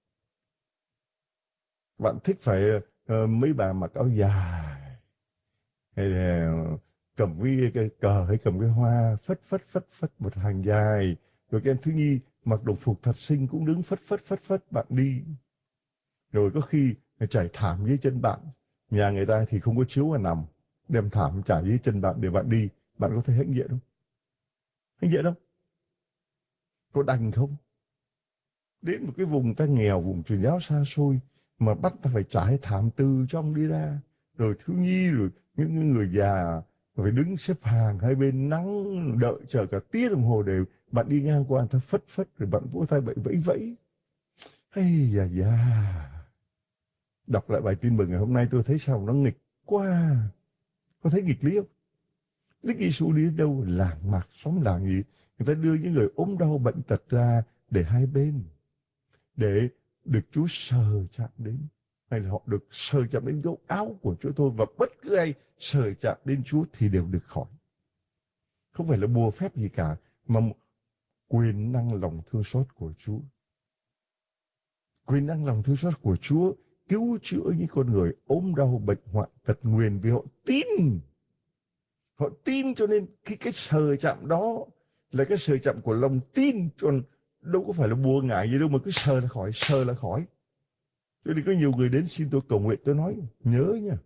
Bạn thích phải uh, mấy bà mặc áo dài, hay là cầm cái, cái cờ hay cầm cái hoa phất phất phất phất một hàng dài, rồi cái em Thứ Nhi mặc đồng phục thật xinh cũng đứng phất phất phất phất bạn đi. Rồi có khi trải thảm dưới chân bạn, nhà người ta thì không có chiếu mà nằm, đem thảm trải dưới chân bạn để bạn đi, bạn có thấy hãnh diện không? Hãnh diện không? Có đành không? Đến một cái vùng ta nghèo, vùng truyền giáo xa xôi, mà bắt ta phải trải thảm từ trong đi ra, rồi Thứ Nhi, rồi những người già phải đứng xếp hàng hai bên nắng đợi chờ cả tiếng đồng hồ để bạn đi ngang qua, ta phất phất rồi bạn vỗ tay bậy vẫy vẫy. Hay da da. Đọc lại bài tin mừng ngày hôm nay tôi thấy sao nó nghịch quá. Có thấy nghịch lý không? Đức Giêsu đi đến đâu, làng mạc xóm làng gì, người ta đưa những người ốm đau bệnh tật ra để hai bên, để được Chúa sờ chạm đến, hay là họ được sờ chạm đến gấu áo của Chúa thôi, và bất cứ ai sờ chạm đến Chúa thì đều được khỏi. Không phải là bùa phép gì cả, mà quyền năng lòng thương xót của Chúa. Quyền năng lòng thương xót của Chúa cứu chữa những con người ốm đau bệnh hoạn tật nguyền vì họ tin. Họ tin, cho nên cái, cái sờ chạm đó là cái sờ chạm của lòng tin, còn đâu có phải là bùa ngải gì đâu, mà cứ sờ là khỏi, sờ là khỏi. Cho nên có nhiều người đến xin tôi cầu nguyện, tôi nói nhớ nha,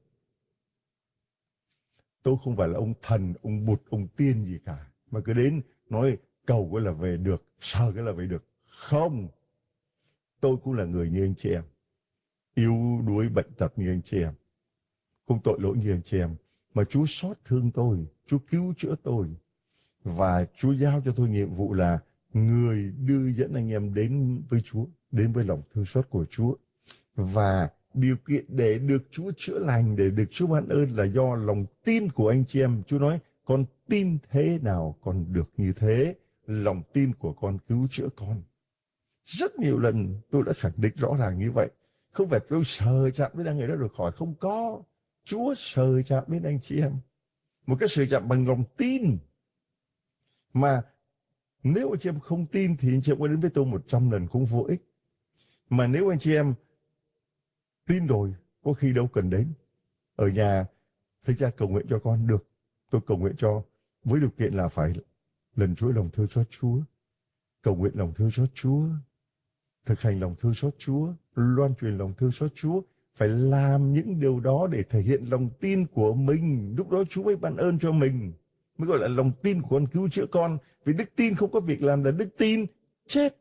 tôi không phải là ông thần, ông Bụt, ông tiên gì cả, mà cứ đến nói cầu cái là về được, sờ cái là về được. Không, tôi cũng là người như anh chị em, yếu đuối bệnh tật như anh chị em, không tội lỗi như anh chị em, mà Chúa xót thương tôi, Chúa cứu chữa tôi, và Chúa giao cho tôi nhiệm vụ là người đưa dẫn anh em đến với Chúa, đến với lòng thương xót của Chúa. Và điều kiện để được Chúa chữa lành, để được Chúa ban ơn là do lòng tin của anh chị em. Chúa nói, con tin thế nào con được như thế, lòng tin của con cứu chữa con. Rất nhiều lần tôi đã khẳng định rõ ràng như vậy. Không phải tôi sờ chạm đến người đó được khỏi, không có. Chúa sờ chạm đến anh chị em. Một cái sờ chạm bằng lòng tin. Mà nếu anh chị em không tin thì anh chị em có đến với tôi một trăm lần cũng vô ích. Mà nếu anh chị em tin rồi, có khi đâu cần đến. Ở nhà, thầy cha cầu nguyện cho con được. Tôi cầu nguyện cho, với điều kiện là phải lần chuỗi lòng thương xót Chúa. Cầu nguyện lòng thương xót Chúa. Thực hành lòng thương xót Chúa. Loan truyền lòng thương xót Chúa. Phải làm những điều đó để thể hiện lòng tin của mình. Lúc đó Chúa mới ban ơn cho mình. Mới gọi là lòng tin của con cứu chữa con. Vì đức tin không có việc làm là đức tin chết.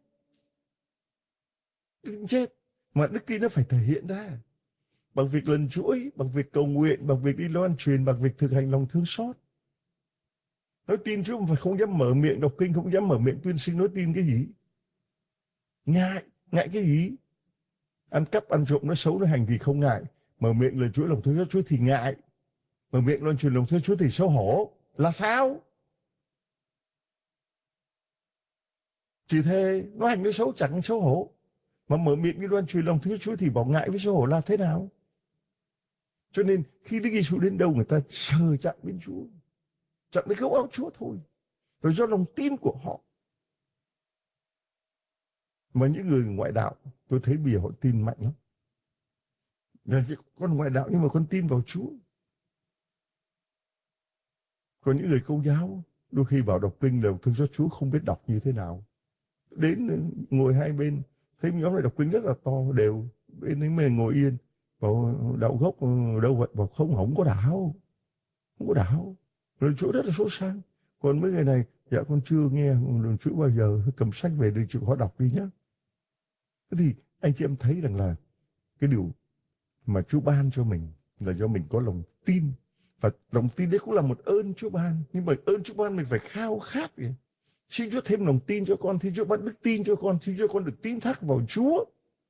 Đức tin chết. Mà đức tin nó phải thể hiện ra. Bằng việc lần chuỗi, bằng việc cầu nguyện, bằng việc đi loan truyền, bằng việc thực hành lòng thương xót. Nói tin Chúa mà không dám mở miệng đọc kinh, không dám mở miệng tuyên xưng, nói tin cái gì? Ngại, ngại cái gì? Ăn cắp, ăn trộm, nói xấu, nói hành thì không ngại. Mở miệng lời Chúa, lòng thương xót Chúa thì ngại. Mở miệng loan truyền lòng thương Chúa thì xấu hổ. Là sao? Chỉ thế nói hành nói xấu chẳng xấu hổ. Mà mở miệng đi loan truyền lòng thương Chúa thì bỏ ngại với xấu hổ là thế nào? Cho nên khi Đức Giêsu đến đâu người ta sờ chạm đến Chúa, chạm đến gấu áo Chúa thôi. Rồi do lòng tin của họ. Mà những người ngoại đạo, tôi thấy bây giờ họ tin mạnh lắm. Là con ngoại đạo nhưng mà con tin vào Chúa. Còn những người Công giáo đôi khi bảo đọc kinh là thương xót Chúa không biết đọc như thế nào. Đến ngồi hai bên, thấy nhóm này đọc kinh rất là to đều, bên ấy mình ngồi yên, bảo đạo gốc đâu vậy, bảo không, không có đạo, không có đạo. Rồi Chúa rất là số sang. Còn mấy người này, dạ con chưa nghe lần Chúa bao giờ, cầm sách về để chịu khó đọc đi nhé. Thế thì anh chị em thấy rằng là cái điều mà Chúa ban cho mình là do mình có lòng tin. Và lòng tin đấy cũng là một ơn Chúa ban. Nhưng mà ơn Chúa ban mình phải khao khát. Vậy. Xin Chúa thêm lòng tin cho con, xin Chúa ban đức tin cho con, xin Chúa con được tín thác vào Chúa.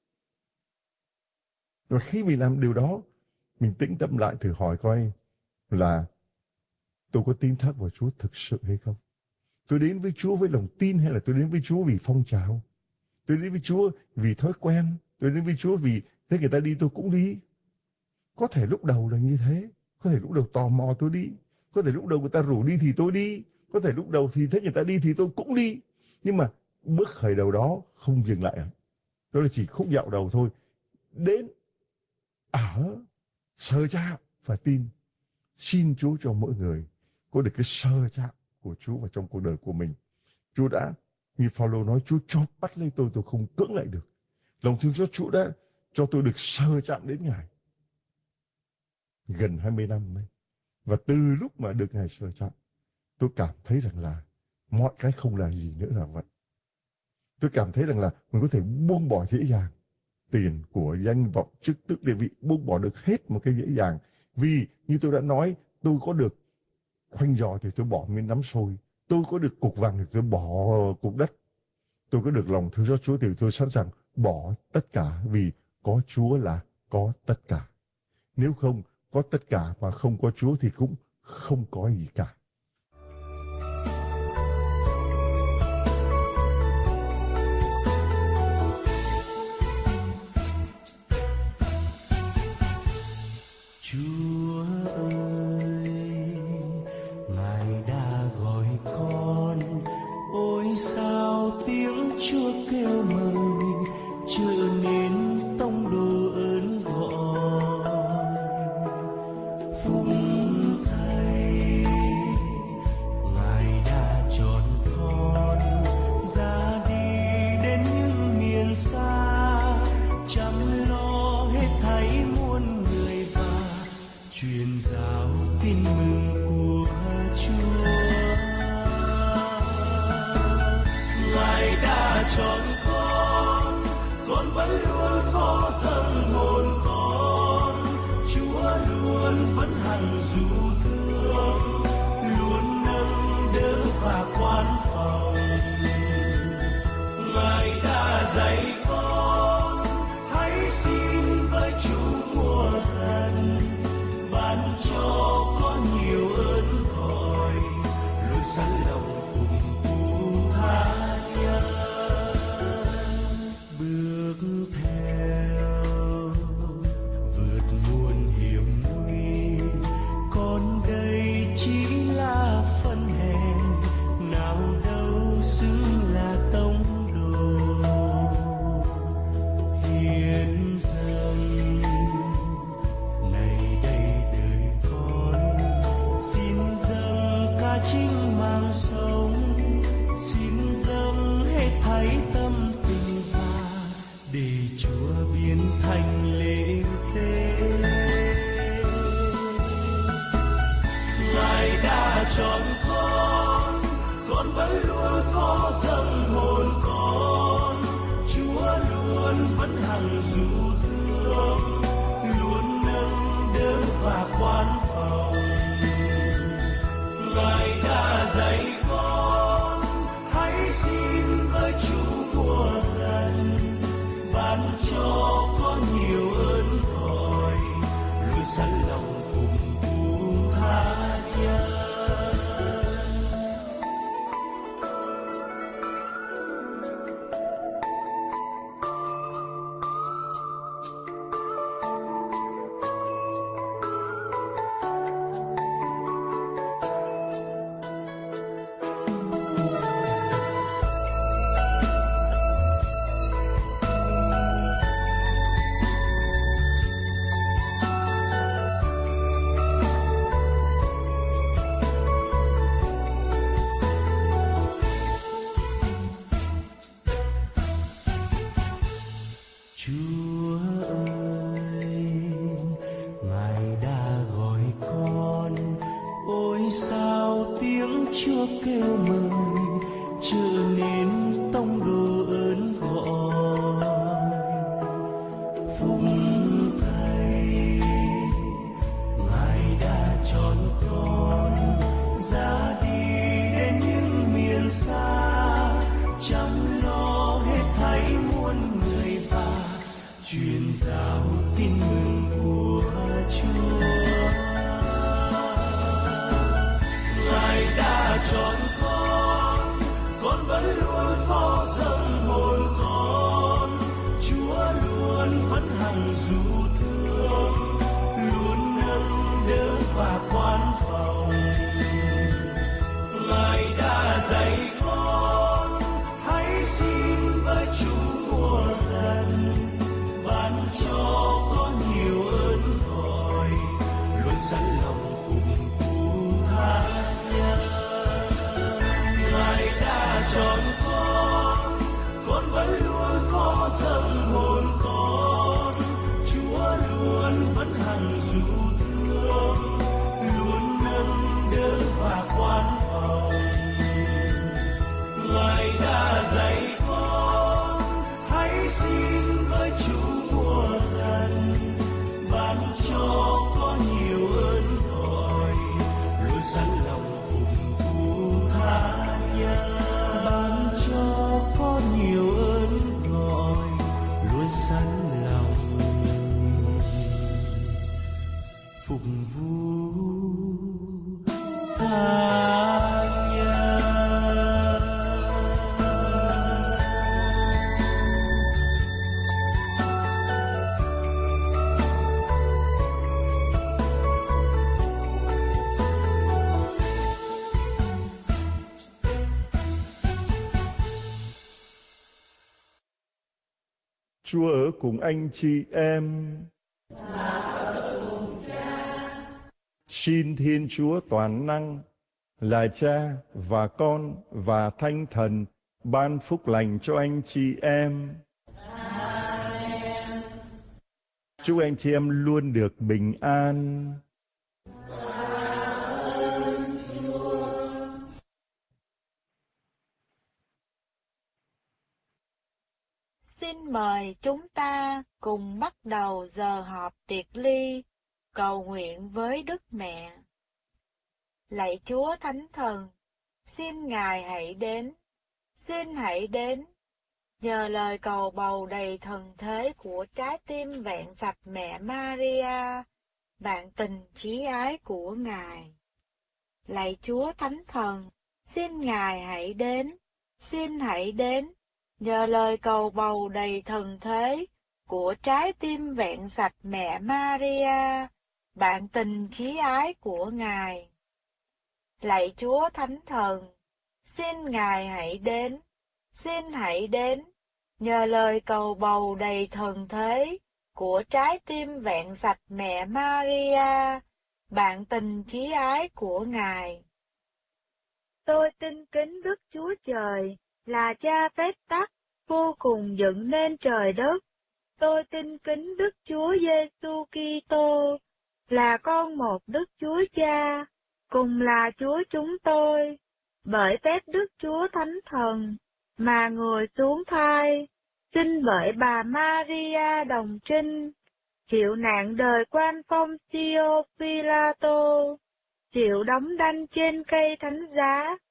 Và khi mình làm điều đó, mình tĩnh tâm lại thử hỏi coi là tôi có tín thác vào Chúa thực sự hay không? Tôi đến với Chúa với lòng tin hay là tôi đến với Chúa vì phong trào? Tôi đến với Chúa vì thói quen, tôi đến với Chúa vì thế người ta đi tôi cũng đi. Có thể lúc đầu là như thế, có thể lúc đầu tò mò tôi đi, có thể lúc đầu người ta rủ đi thì tôi đi, có thể lúc đầu thì thấy người ta đi thì tôi cũng đi. Nhưng mà bước khởi đầu đó không dừng lại. Đó là chỉ khúc dạo đầu thôi. Đến, ở, sơ chạm và tin. Xin Chúa cho mỗi người có được cái sơ chạm của Chúa vào trong cuộc đời của mình. Chúa đã, như Phaolô nói, Chúa cho bắt lấy tôi, tôi không cưỡng lại được. Lòng thương xót Chúa đã cho tôi được sơ chạm đến Ngài. Gần hai mươi năm đấy. Và từ lúc mà được Ngài sơ chạm, tôi cảm thấy rằng là mọi cái không là gì nữa là vậy. Tôi cảm thấy rằng là mình có thể buông bỏ dễ dàng. Tiền, của, danh vọng, chức tước, địa vị, buông bỏ được hết một cái dễ dàng. Vì như tôi đã nói, tôi có được khoanh giò thì tôi bỏ miếng nắm xôi. Tôi có được cục vàng thì tôi bỏ cục đất. Tôi có được lòng thương xót Chúa thì tôi sẵn sàng bỏ tất cả, vì có Chúa là có tất cả. Nếu không có tất cả mà không có Chúa thì cũng không có gì cả. Chúa ơi, Ngài đã gọi con, ôi sao tiếng Chúa kêu mời, trở nên tông đồ ơn gọi. Phúc Thầy, Ngài đã chọn con ra đi đến những miền xa, chăm lo hết thảy muôn người và truyền giáo tin mừng của Chúa. Ngài đã chọn con, con vẫn luôn khó dâng hồn con. Chúa luôn vẫn hằng dù thương, luôn nâng đỡ và quan phòng. Ngài đã dạy con, hãy xin với Chúa mùa gần, ban cho con nhiều ơn gọi, luôn sẵn lòng phụng vụ tha nhân. Bước theo vượt muôn hiểm nguy, con đây chỉ là phân hèn, nào đâu xứng là tông đồ. Hiến dâng này đây đời con, xin dâng cả chính mạng sống, xin dâng hết thảy tâm tình và để Chúa biến thành lễ tế. Ngài đã chọn con, con vẫn luôn có dâng hồn con. Chúa luôn vẫn hằng dù thương, luôn nâng đỡ và quan phòng. Ngài đã dạy sẵn lòng phục vụ tha nhân. Chúa ở cùng anh chị em. Xin Thiên Chúa toàn năng là Cha và Con và Thánh Thần ban phúc lành cho anh chị em. Amen. Chúc anh chị em luôn được bình an. Xin mời chúng ta cùng bắt đầu giờ họp tiệc ly, cầu nguyện với Đức Mẹ. Lạy Chúa Thánh Thần, xin Ngài hãy đến, xin hãy đến, nhờ lời cầu bầu đầy thần thế của trái tim vẹn sạch mẹ Maria, bạn tình chí ái của Ngài. Lạy Chúa Thánh Thần, xin Ngài hãy đến, xin hãy đến, nhờ lời cầu bầu đầy thần thế của trái tim vẹn sạch mẹ Maria, bạn tình chí ái của Ngài. Lạy Chúa Thánh Thần, xin Ngài hãy đến, xin hãy đến, nhờ lời cầu bầu đầy thần thế của trái tim vẹn sạch mẹ Maria, bạn tình chí ái của Ngài. Tôi tin kính Đức Chúa Trời là Cha phép tắc, vô cùng dựng nên trời đất. Tôi tin kính Đức Chúa Giêsu Kitô là con một Đức Chúa Cha, cùng là Chúa chúng tôi, bởi phép Đức Chúa Thánh Thần mà người xuống thai, sinh bởi bà Maria đồng trinh, chịu nạn đời quan Poncio Pilato, chịu đóng đanh trên cây thánh giá,